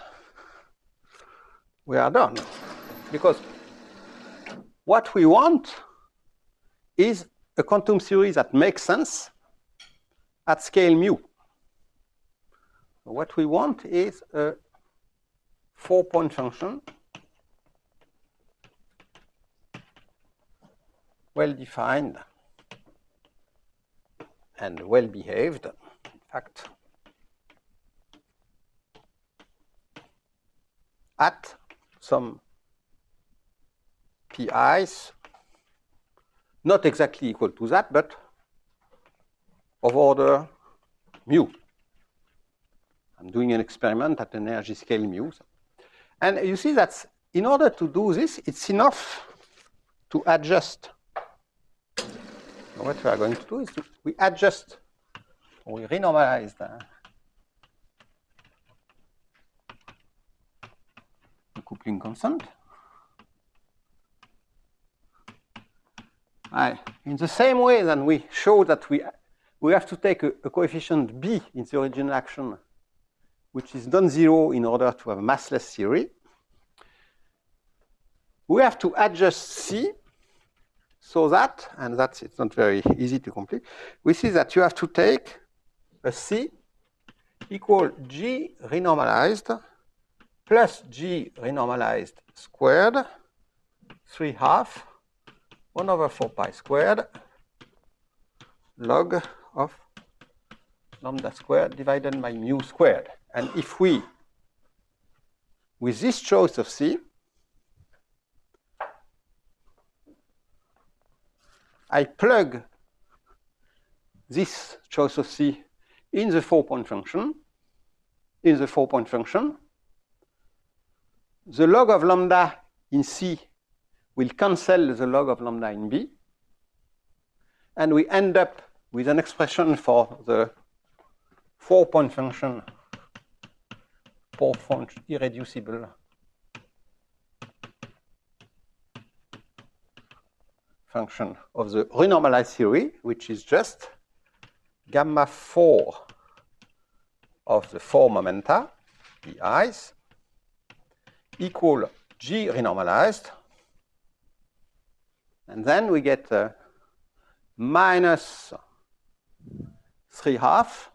we are done. Because what we want is a quantum theory that makes sense at scale mu. What we want is a four-point function, well-defined and well-behaved. In fact, at some P I's, not exactly equal to that, but of order mu. I'm doing an experiment at an energy scale mu. And you see that in order to do this, it's enough to adjust. What we are going to do is to, we adjust, or we renormalize the, the coupling constant. I, in the same way that we show that we, we have to take a, a coefficient B in the original action, which is non-zero in order to have a massless theory, we have to adjust C so that, and that's it's not very easy to complete, we see that you have to take a C equal G renormalized plus G renormalized squared, three half, one over four pi squared, log of lambda squared divided by mu squared. And if we, with this choice of C, I plug this choice of C in the four-point function, in the four-point function, the log of lambda in C will cancel the log of lambda in B, and we end up with an expression for the four-point function, four-point irreducible function of the renormalized theory, which is just gamma four of the four momenta, the i's, equal G renormalized. And then we get uh, minus three half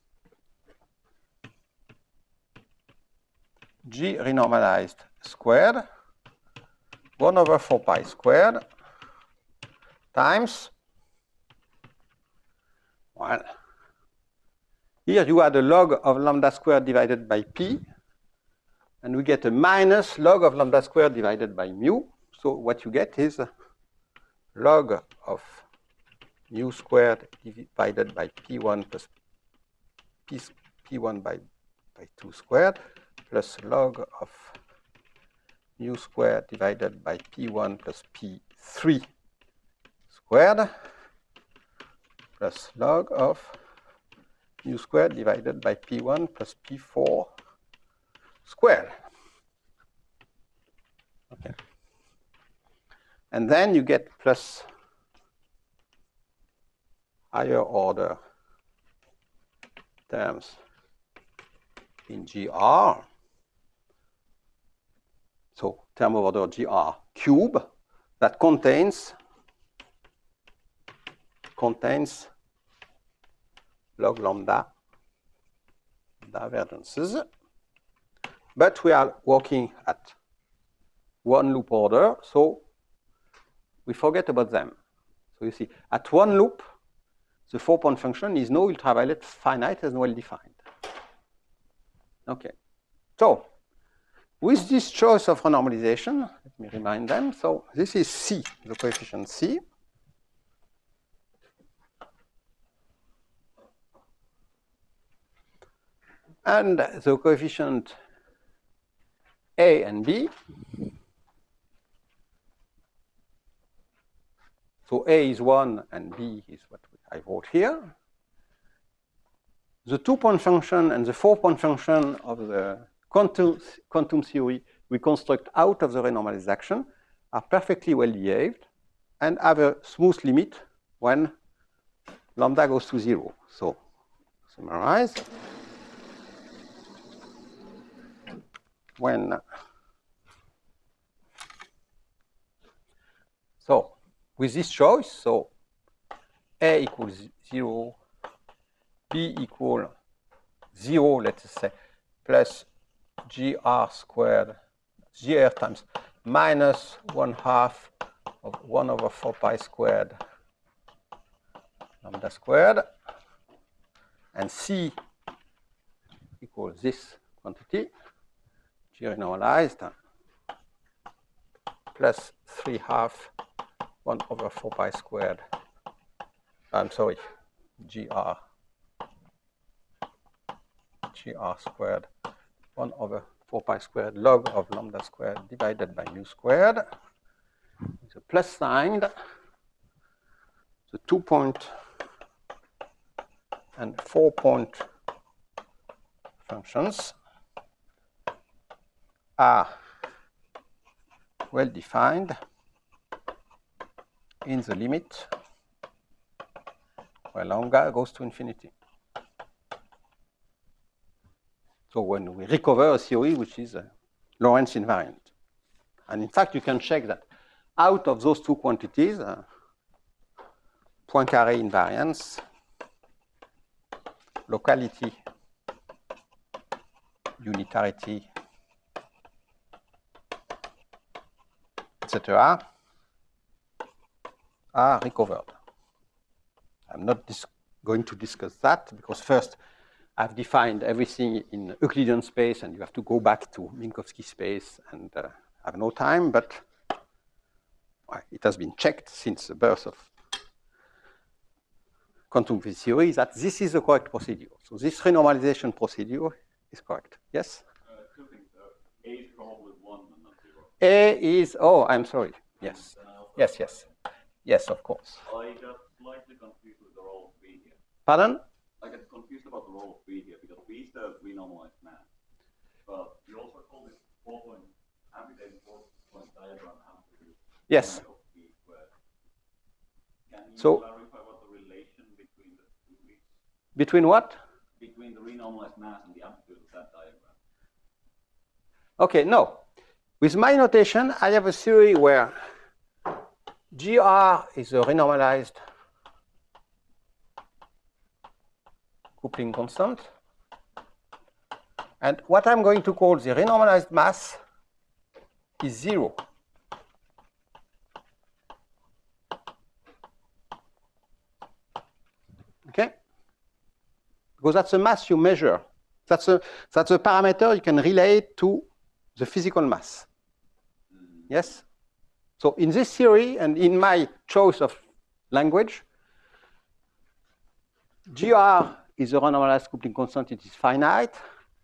G renormalized squared, one over four pi squared, times, well, here you add a log of lambda squared divided by p, and we get a minus log of lambda squared divided by mu. So what you get is log of mu squared divided by p one plus p, p1 by, by two squared plus log of mu squared divided by p one plus p three squared plus log of mu squared divided by p one plus p four squared. Okay. And then you get plus higher order terms in G R. So term of order G R cube that contains contains log lambda divergences. But we are working at one loop order, so we forget about them. So you see, at one loop, the four-point function is no ultraviolet finite as well defined. Okay. So with this choice of renormalization, let me remind them. So this is C, the coefficient C. And the coefficient A and B. So A is one and B is what I wrote here. The two-point function and the four-point function of the quantum, quantum theory we construct out of the renormalized action are perfectly well behaved and have a smooth limit when lambda goes to zero. So summarize. When so with this choice, so A equals zero, B equal zero, let's say, plus G R squared, G R times minus one half of one over four pi squared lambda squared, and C equals this quantity, G renormalized, plus three half one over four pi squared. I'm sorry, G R, G R squared, one over four pi squared log of lambda squared divided by mu squared. With a plus sign, the two point and four point functions are well defined in the limit where lambda goes to infinity. So when we recover a theory which is a Lorentz invariant. And in fact, you can check that out of those two quantities, uh, Poincaré invariance locality, unitarity, et cetera, are recovered. I'm not going to discuss that because first I've defined everything in Euclidean space and you have to go back to Minkowski space and uh, I have no time, but well, it has been checked since the birth of quantum field theory that this is the correct procedure. So this renormalization procedure is correct. Yes? Uh, two things. Uh, A is probably one and not zero. A is, oh, I'm sorry. Yes. Yes, yes. Yes, of course. I got slightly confused with the role of B here. Pardon? I get confused about the role of B here because B is the renormalized mass. But you also call this four-point ambidextrous four-point diagram amplitude. Yes. Of B squared. Can you So- clarify what the relation between the two is? Between what? Between the renormalized mass and the amplitude of that diagram. Okay, no. With my notation, I have a theory where G R is a renormalized coupling constant. And what I'm going to call the renormalized mass is zero. Okay? Because that's a mass you measure. That's a, that's a parameter you can relate to the physical mass. Yes? So in this theory and in my choice of language, G R is a renormalized coupling constant, it is finite.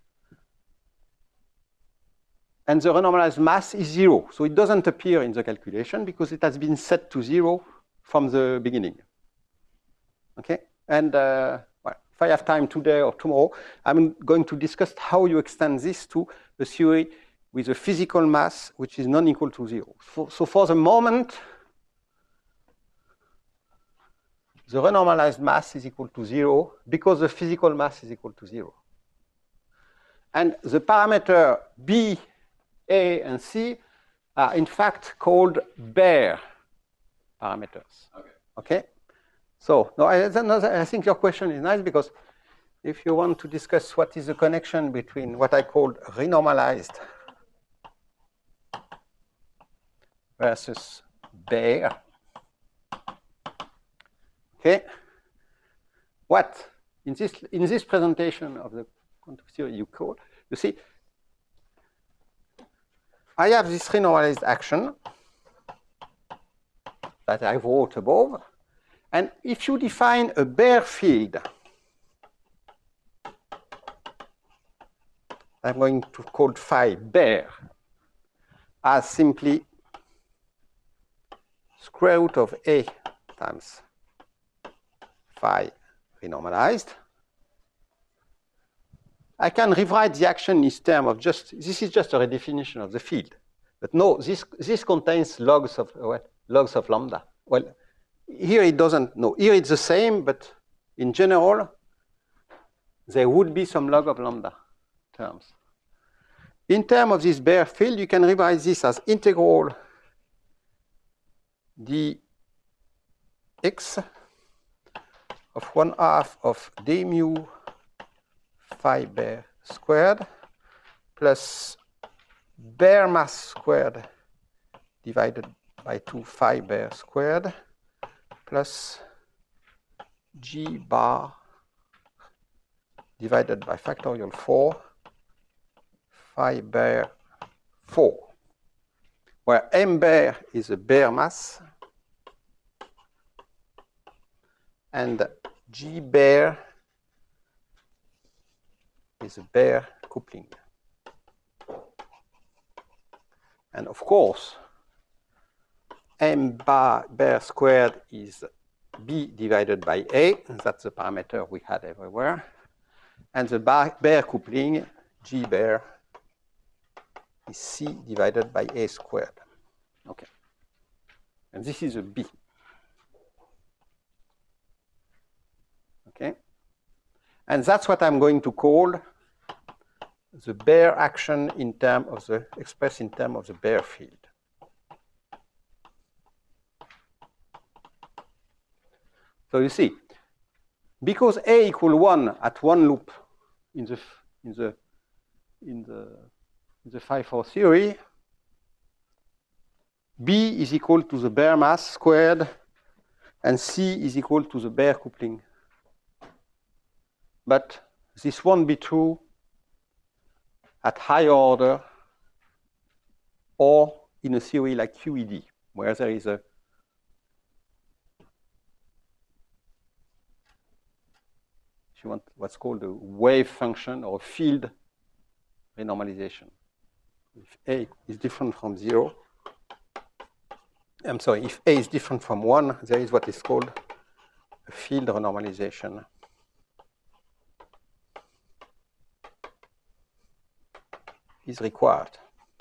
And the renormalized mass is zero. So it doesn't appear in the calculation because it has been set to zero from the beginning. Okay? And uh, well, if I have time today or tomorrow, I'm going to discuss how you extend this to a theory with a physical mass which is non-equal to zero. So, so for the moment, the renormalized mass is equal to zero because the physical mass is equal to zero. And the parameter B, A, and C are in fact called Baire parameters. Okay. Okay? So no, I, I think your question is nice because if you want to discuss what is the connection between what I called renormalized versus Baire, okay, what in this in this presentation of the quantum theory you call, you see, I have this renormalized action that I wrote above. And if you define a Baire field, I'm going to call phi Baire as simply square root of A times phi renormalized. I can rewrite the action in terms of just, this is just a redefinition of the field. But no, this, this contains logs of, well, logs of lambda. Well, here it doesn't, no, here it's the same, but in general, there would be some log of lambda terms. In terms of this Baire field, you can revise this as integral dx of one half of d mu phi Baire squared plus Baire mass squared divided by two phi Baire squared plus G bar divided by factorial four phi Baire four, where M Baire is a Baire mass and G Baire is a Baire coupling. And of course, M bar Baire squared is B divided by A, and that's the parameter we had everywhere. And the Baire coupling, G Baire, is C divided by A squared. Okay. And this is a B. Okay. And that's what I'm going to call the Baire action in terms of the, expressed in terms of the Baire field. So you see, because A equal one at one loop in the in the in the in the phi four theory, B is equal to the bare mass squared, and C is equal to the bare coupling. But this won't be true at higher order or in a theory like Q E D, where there is a if you want what's called a wave function or a field renormalization. If A is different from zero, I'm sorry, if A is different from one, there is what is called a field renormalization. Is required.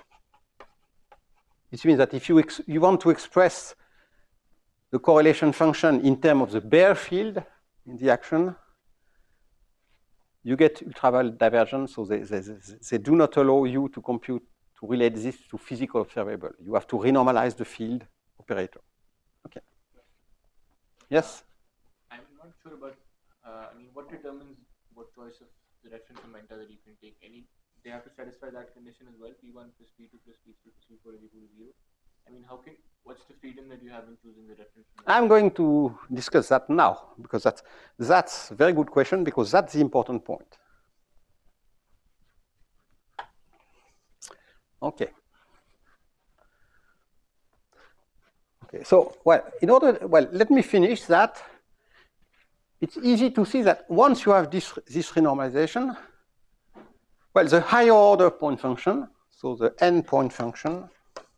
This means that if you, ex you want to express the correlation function in terms of the bare field in the action, you get ultraviolet divergence, so they, they, they do not allow you to compute, to relate this to physical observable. You have to renormalize the field operator. Okay. Yes? I'm not sure about, uh, I mean, what determines what choice of the reference momentum that you can take? Any, they have to satisfy that condition as well, P one plus P two plus P three plus P four is equal to zero. I mean, how can, what's the freedom that you have in choosing the reference momentum? I'm going to discuss that now, because that's, that's a very good question, because that's the important point. Okay. Okay, so, well, in order, well, let me finish that. It's easy to see that once you have this, this renormalization, well, the higher order point function, so the n point function,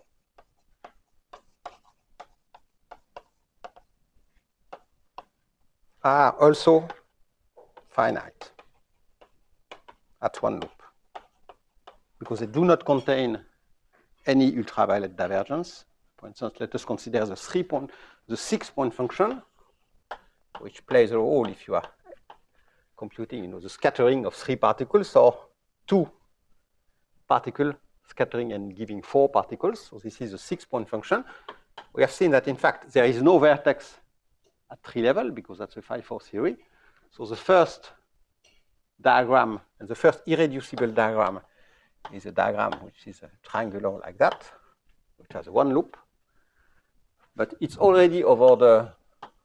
are also finite at one loop, because they do not contain any ultraviolet divergence. For instance, let us consider the three point, the six point function, which plays a role if you are computing, you know, the scattering of three particles or two particle scattering and giving four particles. So this is a six point function. We have seen that, in fact, there is no vertex at tree level because that's a phi four theory. So the first diagram and the first irreducible diagram is a diagram which is a triangular like that, which has one loop, but it's already over the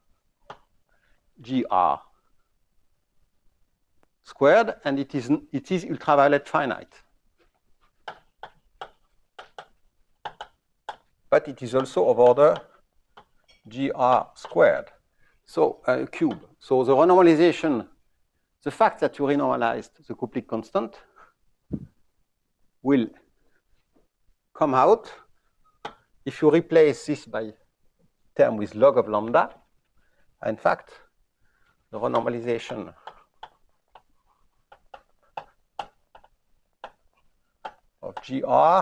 G R squared, and it is it is ultraviolet finite. But it is also over the G R squared, so a uh, cube. So the renormalization, the fact that you renormalized the coupling constant will come out if you replace this by term with log of lambda. In fact, the renormalization of G R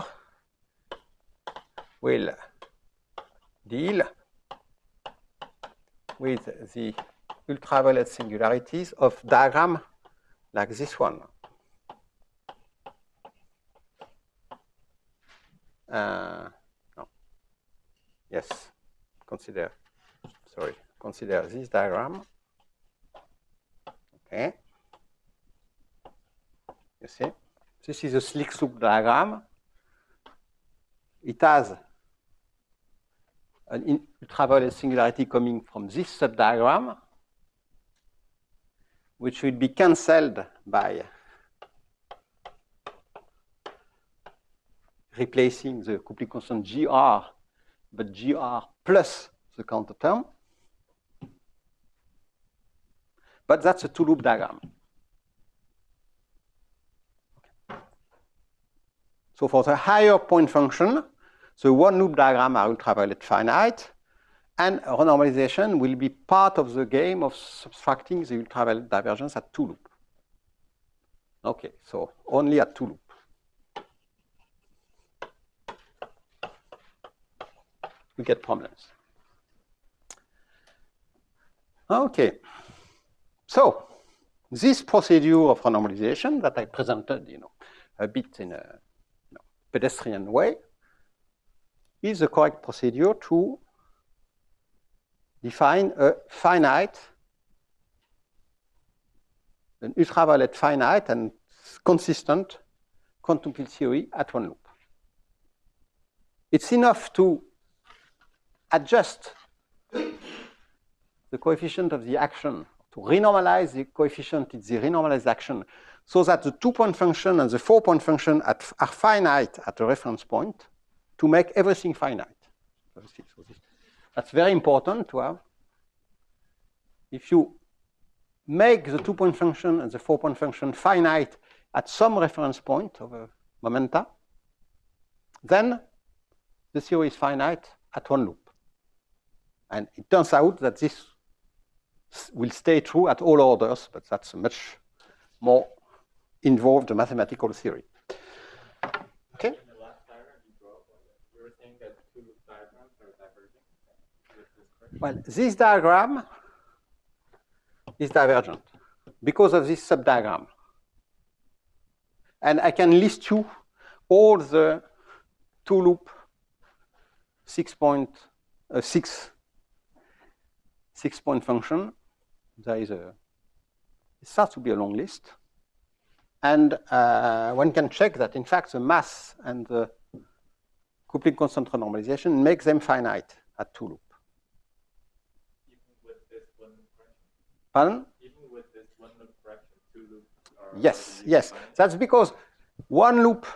will deal with the ultraviolet singularities of diagram like this one. Uh, no. Yes, consider, sorry, consider this diagram. Okay. You see, this is a slick soup diagram. It has an ultraviolet singularity coming from this subdiagram, which will be cancelled by replacing the coupling constant G R, but G R plus the counter term. But that's a two-loop diagram. Okay. So for the higher point function, the one-loop diagram are ultraviolet finite, and renormalization will be part of the game of subtracting the ultraviolet divergence at two-loop. Okay, so only at two-loop. We get problems. Okay. So this procedure of renormalization that I presented, you know, a bit in a you know, pedestrian way, is the correct procedure to define a finite an ultraviolet finite and consistent quantum field theory at one loop. It's enough to adjust the coefficient of the action, to renormalize the coefficient in the renormalized action, so that the two-point function and the four-point function at, are finite at a reference point to make everything finite. That's very important to have. If you make the two-point function and the four-point function finite at some reference point of a momenta, then the theory is finite at one loop. And it turns out that this will stay true at all orders, but that's a much more involved mathematical theory. Okay? In the last diagram you drew, you were saying that two diagrams are divergent. Is this correct? Well, this diagram is divergent because of this subdiagram. And I can list you all the two-loop six point uh, six six point function. There is a it starts to be a long list, and uh, one can check that in fact the mass and the coupling constant renormalization makes them finite at two loop. Even with this one loop correction? Pardon? Even with this one loop correction, two loops are Yes, already yes. finite? That's because one loop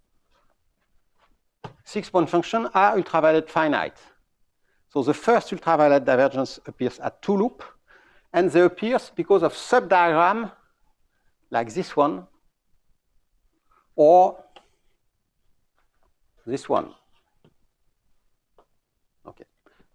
six-point function are ultraviolet finite. So the first ultraviolet divergence appears at two loop, and they appears because of subdiagram like this one or this one. Okay.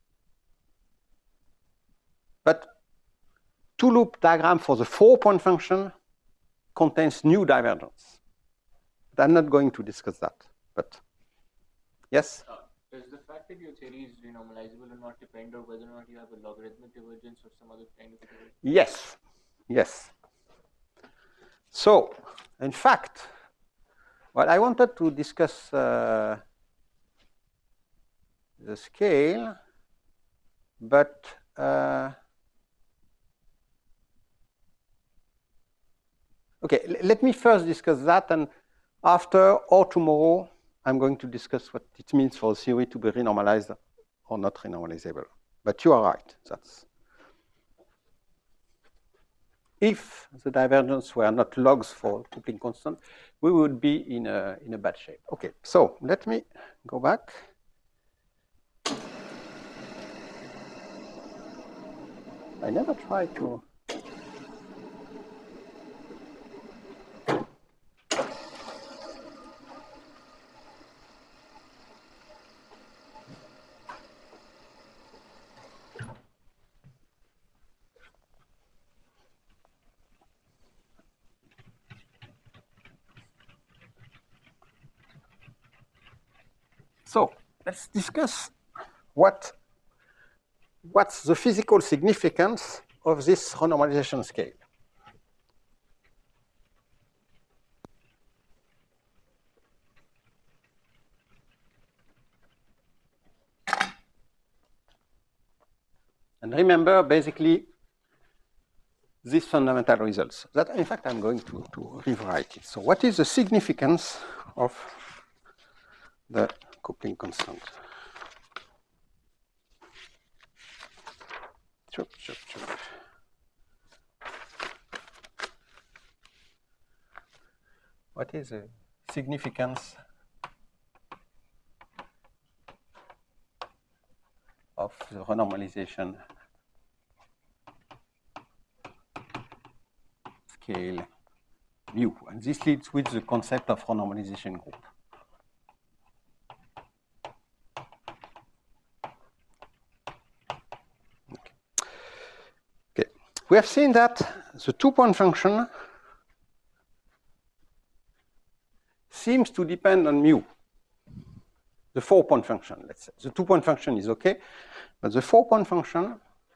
But two-loop diagram for the four-point function contains new divergence. But I'm not going to discuss that. But yes? Uh, does the fact that your theory is renormalizable or not depend on whether or not you have a logarithmic divergence or some other kind of divergence? Yes, yes. So, in fact, well, I wanted to discuss uh, the scale, but uh, okay, l- let me first discuss that, and after or tomorrow, I'm going to discuss what it means for a theory to be renormalized or not renormalizable. But you are right. That's if the divergence were not logs for coupling constant, we would be in a in a bad shape. Okay, so let me go back. I never tried to. So let's discuss what, what's the physical significance of this renormalization scale. And remember, basically, these fundamental results. That, in fact, I'm going to, to rewrite it. So what is the significance of the coupling constant? Chup, chup, chup. What is the significance of the renormalization scale mu? And this leads with the concept of renormalization group. Okay. Okay. We have seen that the two-point function seems to depend on mu. The four-point function, let's say. The two-point function is okay, but the four-point function,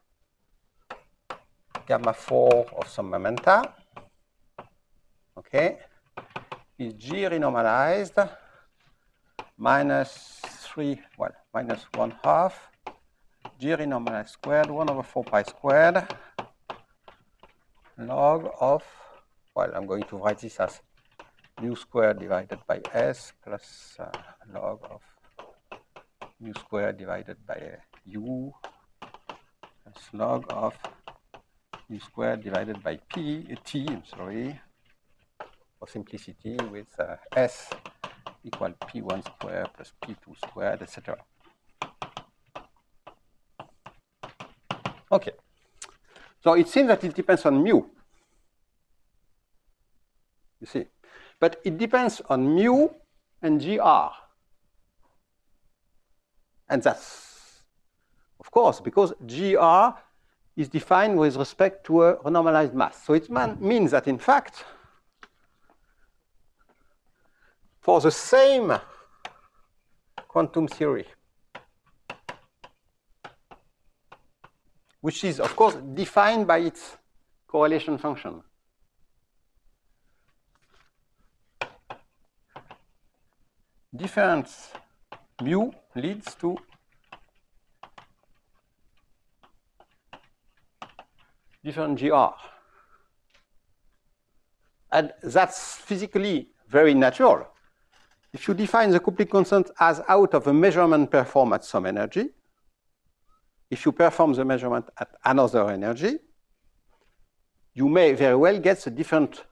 gamma four of some momenta, okay, is G renormalized minus three, well, minus one half, G renormalized squared, one over four pi squared, log of well, I'm going to write this as mu squared divided by S plus uh, log of mu squared divided by uh, U plus log of mu squared divided by P, uh, T, I'm sorry, for simplicity with uh, S equal P one squared plus P two squared, et cetera. Okay. So it seems that it depends on mu. You see. But it depends on mu and G R. And that's, of course, because G R is defined with respect to a renormalized mass. So it man, means that, in fact, for the same quantum theory, which is, of course, defined by its correlation function, difference mu leads to different G R. And that's physically very natural. If you define the coupling constant as out of a measurement performed at some energy, if you perform the measurement at another energy, you may very well get a different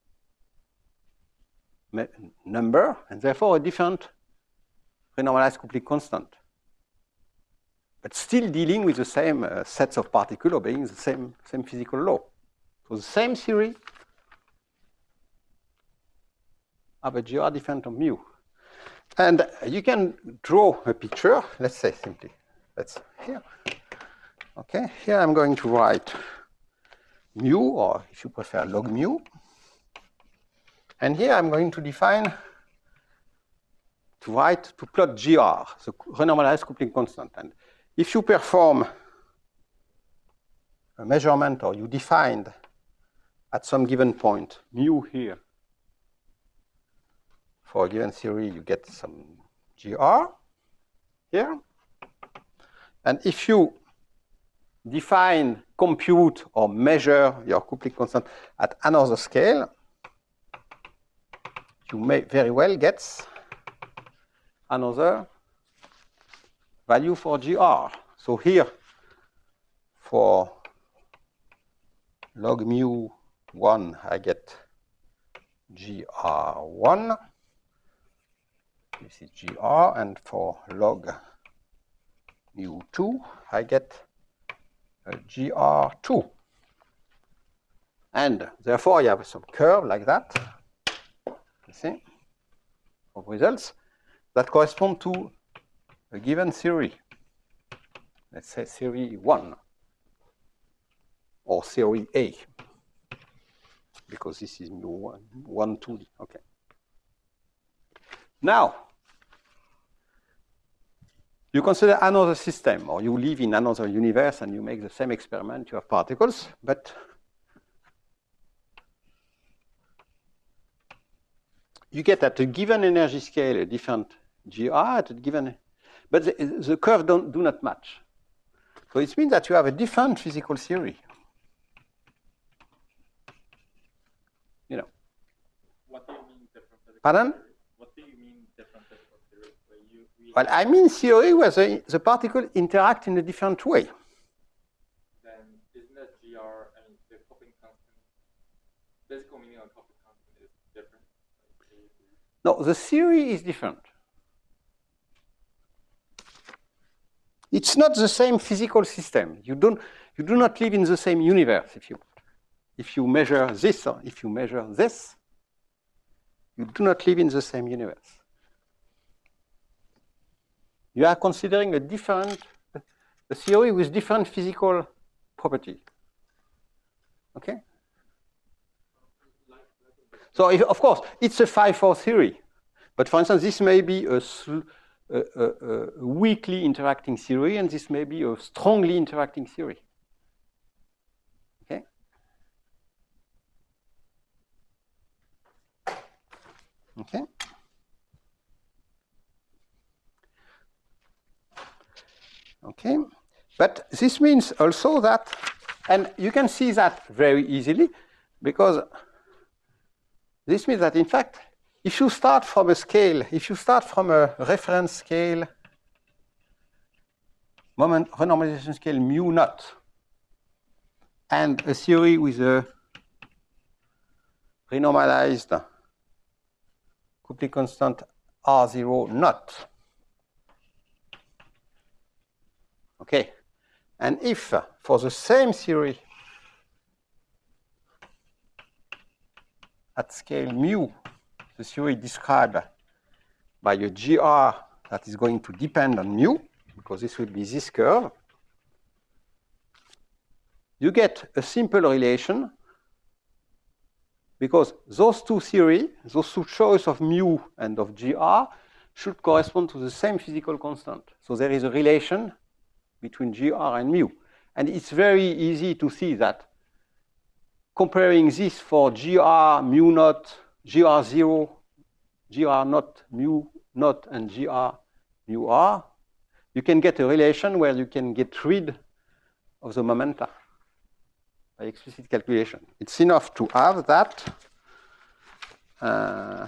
number, and therefore a different renormalized coupling constant, but still dealing with the same uh, sets of particles obeying the same, same physical law. So the same theory have a G R different from mu. And you can draw a picture, let's say simply, let's here. Okay, here I'm going to write mu, or if you prefer log mu. And here I'm going to define, to write, to plot G R, the renormalized coupling constant. And if you perform a measurement, or you defined at some given point mu here, for a given theory, you get some G R here. And if you define, compute, or measure your coupling constant at another scale, you may very well get another value for G R. So here, for log mu one, I get G R one. This is G R, and for log mu two, I get a G R two. And therefore, you have some curve like that, you see, of results that correspond to a given theory. Let's say theory one, or theory A, because this is mu one, one, two, okay. Now, you consider another system, or you live in another universe and you make the same experiment, you have particles, but you get at a given energy scale a different G R at a given, but the, the curve don't, do not match. So it means that you have a different physical theory. You know. What do you mean different physical Pardon? theory? What do you mean different physical theory? Where you, we Well, I mean theory where the, the particles interact in a different way. then isn't that G R, I mean, the coupling constant, physical meaning of coupling constant is different? Like, No, the theory is different. It's not the same physical system. You don't, you do not live in the same universe. If you, if you measure this or if you measure this, you do not live in the same universe. You are considering a different, a theory with different physical property. Okay? So, if, of course, it's a five four theory. But for instance, this may be a, a, a, a weakly interacting theory, and this may be a strongly interacting theory. Okay? Okay? Okay? But this means also that, and you can see that very easily, because this means that, in fact, if you start from a scale, if you start from a reference scale, moment renormalization scale mu naught, and a theory with a renormalized coupling constant R zero naught. Okay, and if uh, for the same theory at scale mu, the theory described by a G R that is going to depend on mu, because this will be this curve, you get a simple relation, because those two theories, those two choices of mu and of G R, should correspond to the same physical constant. So there is a relation between G R and mu. And it's very easy to see that comparing this for G R mu naught, G R zero, G R naught mu naught, and G R mu r, you can get a relation where you can get rid of the momenta by explicit calculation. It's enough to have that. Uh,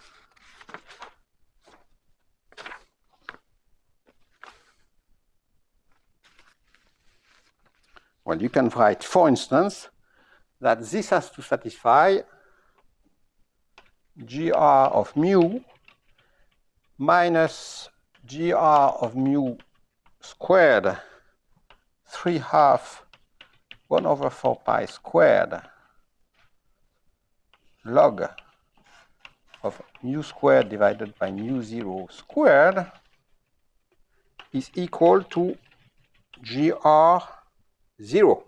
well, you can write, for instance, that this has to satisfy G R of mu minus G R of mu squared three half one over four pi squared log of mu squared divided by mu zero squared is equal to G R zero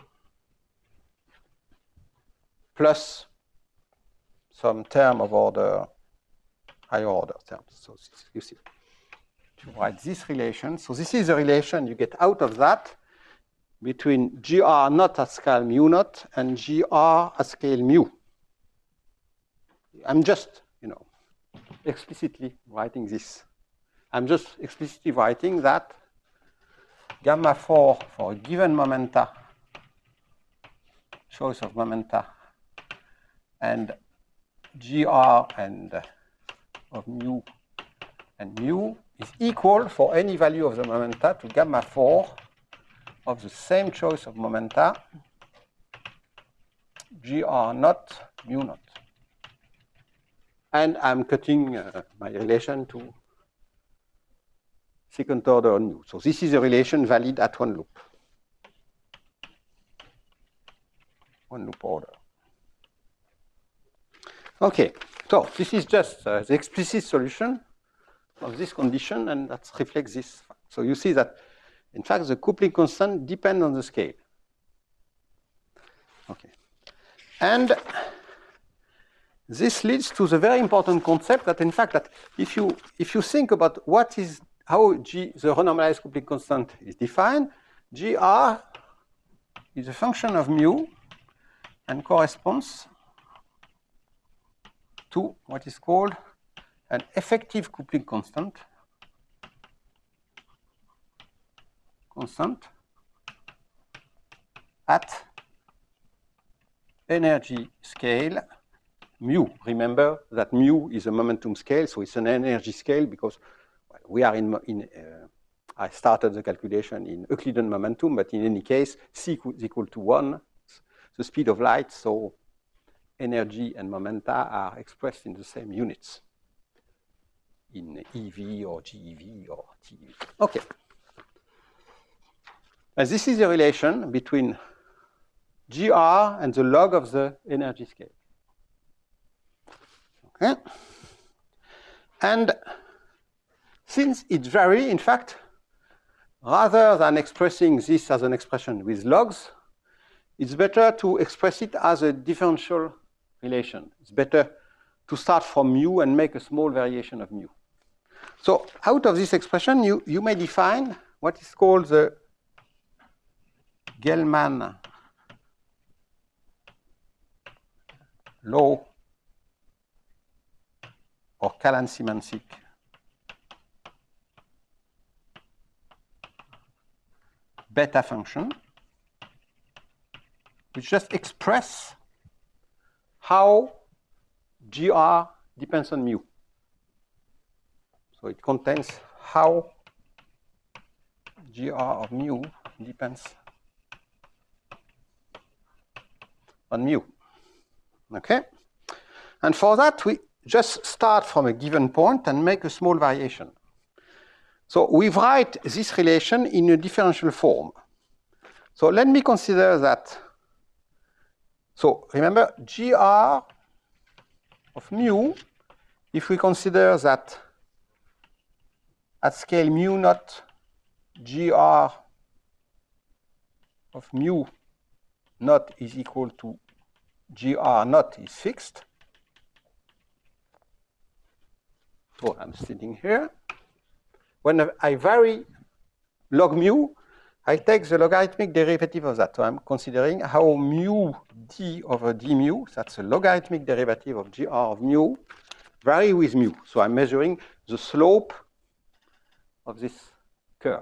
plus some term of order, higher order terms. So you see, to write this relation. So this is a relation you get out of that between G R naught at scale mu naught and G R at scale mu. I'm just, you know, explicitly writing this. I'm just explicitly writing that gamma four for a given momenta, choice of momenta, and G R and uh, of mu and mu is equal for any value of the momenta to gamma four of the same choice of momenta, G R naught mu naught. And I'm cutting uh, my relation to second order on mu. So this is a relation valid at one loop. One loop order. Okay, so this is just uh, the explicit solution of this condition, and that reflects this. So you see that, in fact, the coupling constant depends on the scale. Okay, and this leads to the very important concept that, in fact, that if you if you think about what is how G the renormalized coupling constant is defined, G R is a function of mu and corresponds to what is called an effective coupling constant, constant at energy scale mu. Remember that mu is a momentum scale, so it's an energy scale because well, we are in, in uh, I started the calculation in Euclidean momentum, but in any case, c is equal to one, the speed of light, so energy and momenta are expressed in the same units, in E V or G E V or T E V. Okay. And this is a relation between G R and the log of the energy scale. Okay. And since it varies, in fact, rather than expressing this as an expression with logs, it's better to express it as a differential relation. It's better to start from mu and make a small variation of mu. So out of this expression, you, you may define what is called the Gell-Mann law or Kalan-Simancic beta function, which just express how G R depends on mu. So it contains how G R of mu depends on mu. Okay? And for that, we just start from a given point and make a small variation. So we write this relation in a differential form. So let me consider that. So remember, G R of mu, if we consider that at scale mu naught, G R of mu naught is equal to G R naught is fixed. So I'm sitting here. When I vary log mu, I take the logarithmic derivative of that. So I'm considering how mu d over d mu, that's the logarithmic derivative of G R of mu, vary with mu. So I'm measuring the slope of this curve.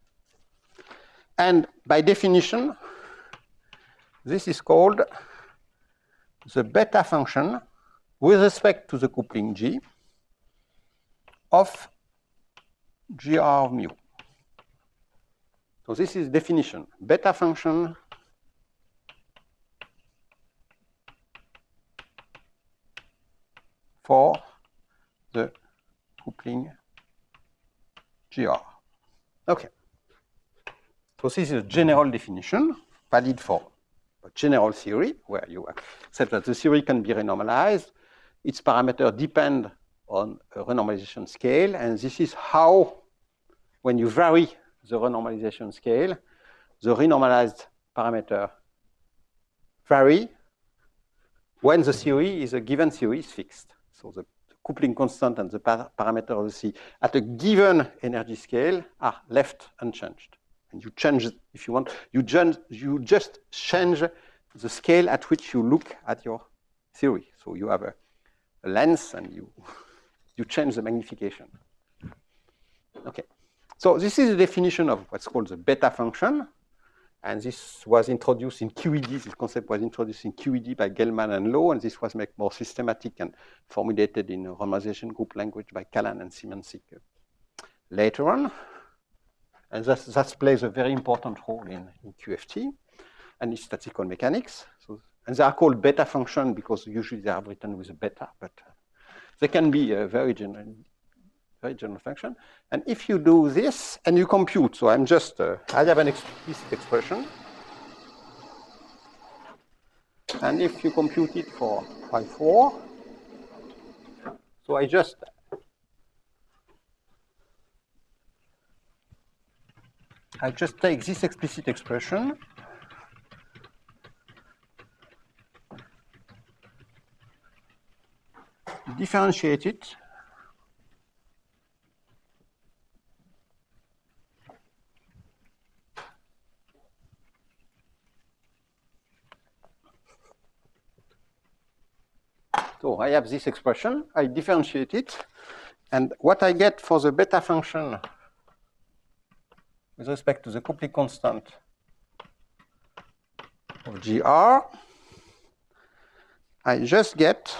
And by definition, this is called the beta function with respect to the coupling G of G R of mu. So this is definition, beta function for the coupling G R. Okay. So this is a general definition, valid for a general theory, where you accept that the theory can be renormalized. Its parameters depend on a renormalization scale, and this is how, when you vary the renormalization scale, the renormalized parameter vary when the theory is a given theory is fixed. So the coupling constant and the par parameter of the C at a given energy scale are left unchanged. And you change, if you want, you, you just change the scale at which you look at your theory. So you have a, a lens and you, you change the magnification. Okay. So this is the definition of what's called the beta function. And this was introduced in Q E D. This concept was introduced in Q E D by Gell-Mann and Low, and this was made more systematic and formulated in a renormalization group language by Callan and Szymanczyk later on. And that, that plays a very important role in, in Q F T and in statistical mechanics. So, and they are called beta function because usually they are written with a beta, but uh, they can be a very general, very general function. And if you do this and you compute, so I'm just, uh, I have an explicit expression. And if you compute it for phi four, so I just I just take this explicit expression differentiate it so I have this expression, I differentiate it, and what I get for the beta function with respect to the coupling constant of G R, I just get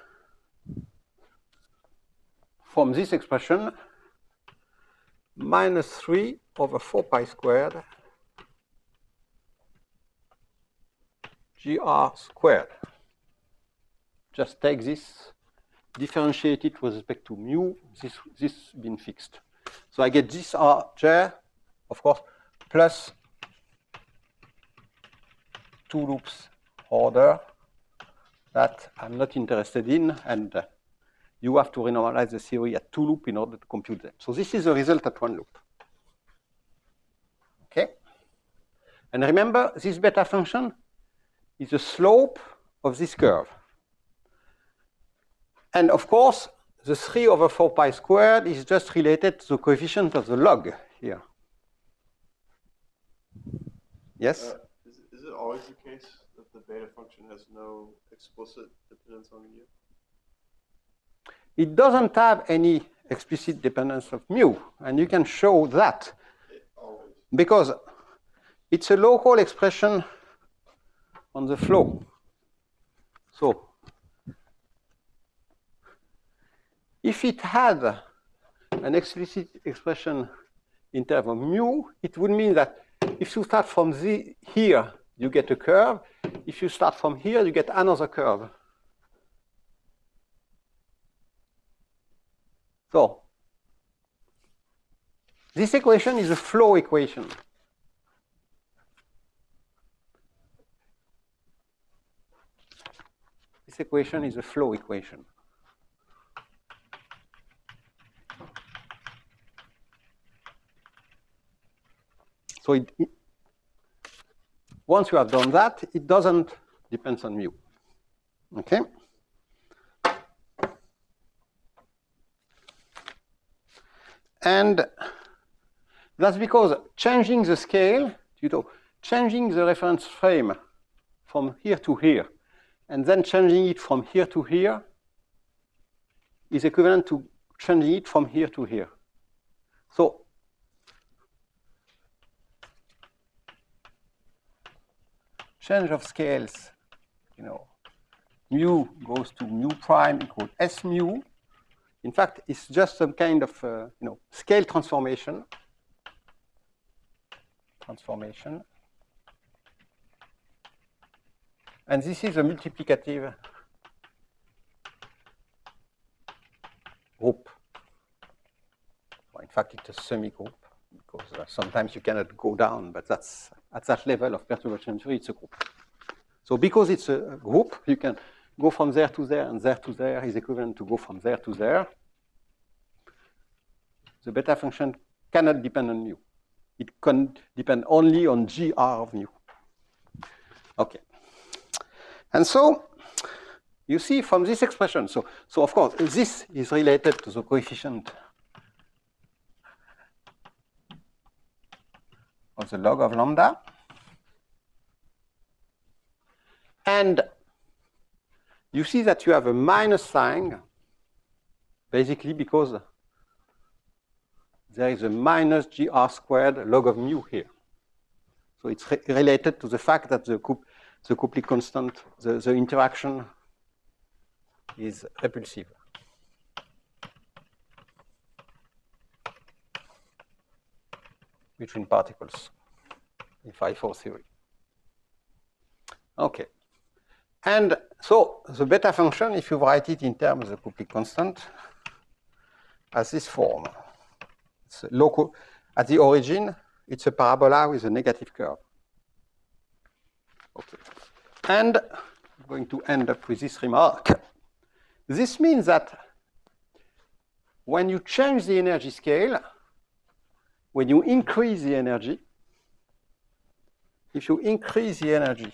from this expression minus three over four pi squared G R squared. Just take this, differentiate it with respect to mu, this, this being fixed. So I get this R J, of course, plus two loops order that I'm not interested in, and uh, you have to renormalize the theory at two loop in order to compute them. So this is the result at one loop. Okay? And remember, this beta function is the slope of this curve. And of course, the three over four pi squared is just related to the coefficient of the log here. Yes? Uh, is, is it always the case that the beta function has no explicit dependence on mu? It doesn't have any explicit dependence of mu, and you can show that. It always. Because it's a local expression on the flow. So if it had an explicit expression in terms of mu, it would mean that if you start from the, here, you get a curve. If you start from here, you get another curve. So this equation is a flow equation. This equation is a flow equation. So it, it, once you have done that, it doesn't depend on mu. Okay? And that's because changing the scale, you know, changing the reference frame from here to here, and then changing it from here to here is equivalent to changing it from here to here. So change of scales, you know, mu goes to mu prime equal S mu. In fact, it's just some kind of, uh, you know, scale transformation. Transformation. And this is a multiplicative group. Well, in fact, it's a semi-group because uh, sometimes you cannot go down, but that's at that level of perturbation theory, it's a group. So because it's a group, you can go from there to there, and there to there is equivalent to go from there to there. The beta function cannot depend on mu. It can depend only on G R of mu. Okay. And so you see from this expression, so, so of course, this is related to the coefficient of the log of lambda. And you see that you have a minus sign, basically because there is a minus G R squared log of mu here. So it's re related to the fact that the, coup the Copley constant, the, the interaction is repulsive. Between particles in phi four theory. Okay. And so the beta function, if you write it in terms of the Copley constant, has this form. It's a local, at the origin, it's a parabola with a negative curve. Okay. And I'm going to end up with this remark. This means that when you change the energy scale, when you increase the energy, if you increase the energy,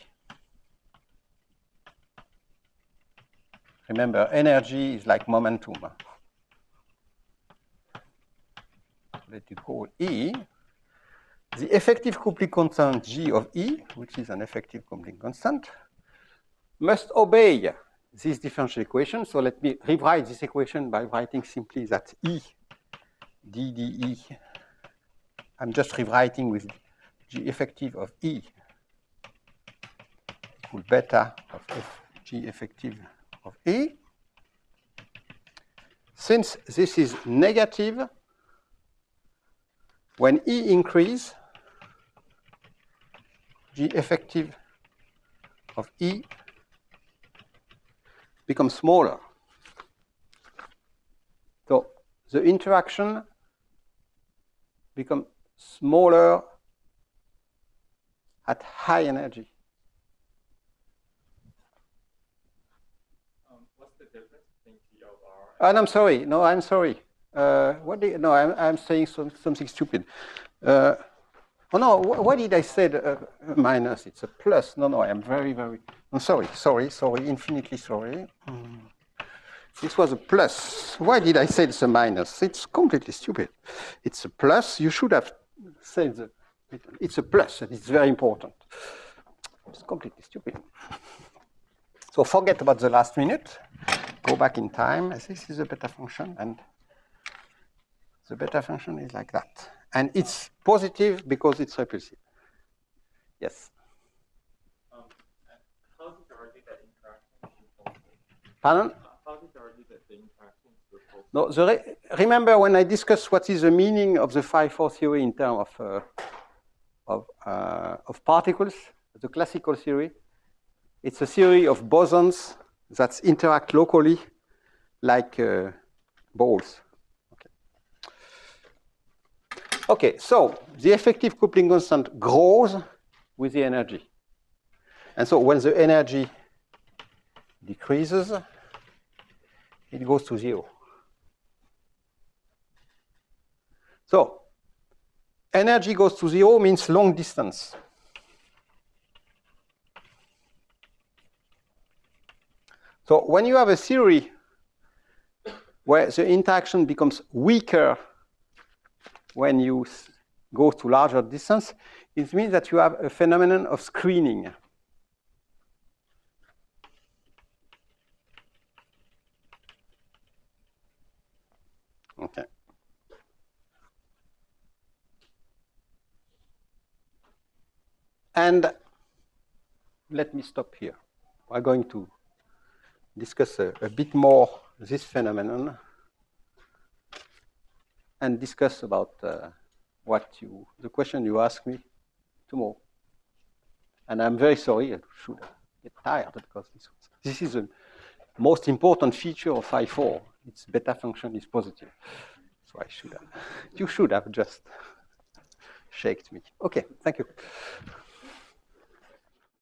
remember, energy is like momentum. Let you call E. The effective Copley constant G of E, which is an effective Copley constant, must obey this differential equation. So let me rewrite this equation by writing simply that E d dE. I'm just rewriting with G effective of E equal beta of F G effective of E. Since this is negative, when E increase, G effective of E becomes smaller. So the interaction becomes smaller at high energy. Um, what's the difference between G of R? And I'm sorry. No, I'm sorry. Uh, what did, no, I'm, I'm saying some, something stupid. Uh, oh no, wh what did I say? Uh, minus, it's a plus. No, no, I'm very, very, I'm sorry, sorry, sorry, infinitely sorry. Mm. This was a plus. Why did I say it's a minus? It's completely stupid. It's a plus. You should have said the, it's a plus, and it's very important. It's completely stupid. So forget about the last minute. Go back in time. This is a beta function, and the beta function is like that. And it's positive because it's repulsive. Yes? Um, how did you argue that interaction is repulsive? Pardon? How did you argue that the interaction is repulsive? No, the re remember when I discussed what is the meaning of the phi four theory in terms of, uh, of, uh, of particles, the classical theory, it's a theory of bosons that interact locally like uh, balls. Okay. Okay, so the effective coupling constant grows with the energy. And so when the energy decreases, it goes to zero. So energy goes to zero means long distance. So when you have a theory where the interaction becomes weaker when you go to larger distance, it means that you have a phenomenon of screening. Okay. And let me stop here. We're going to discuss a, a bit more this phenomenon and discuss about uh, what you, the question you asked me tomorrow. And I'm very sorry, I should get tired because this, this is the most important feature of phi four. Its beta function is positive. So I should have, you should have just shaked me. Okay, thank you.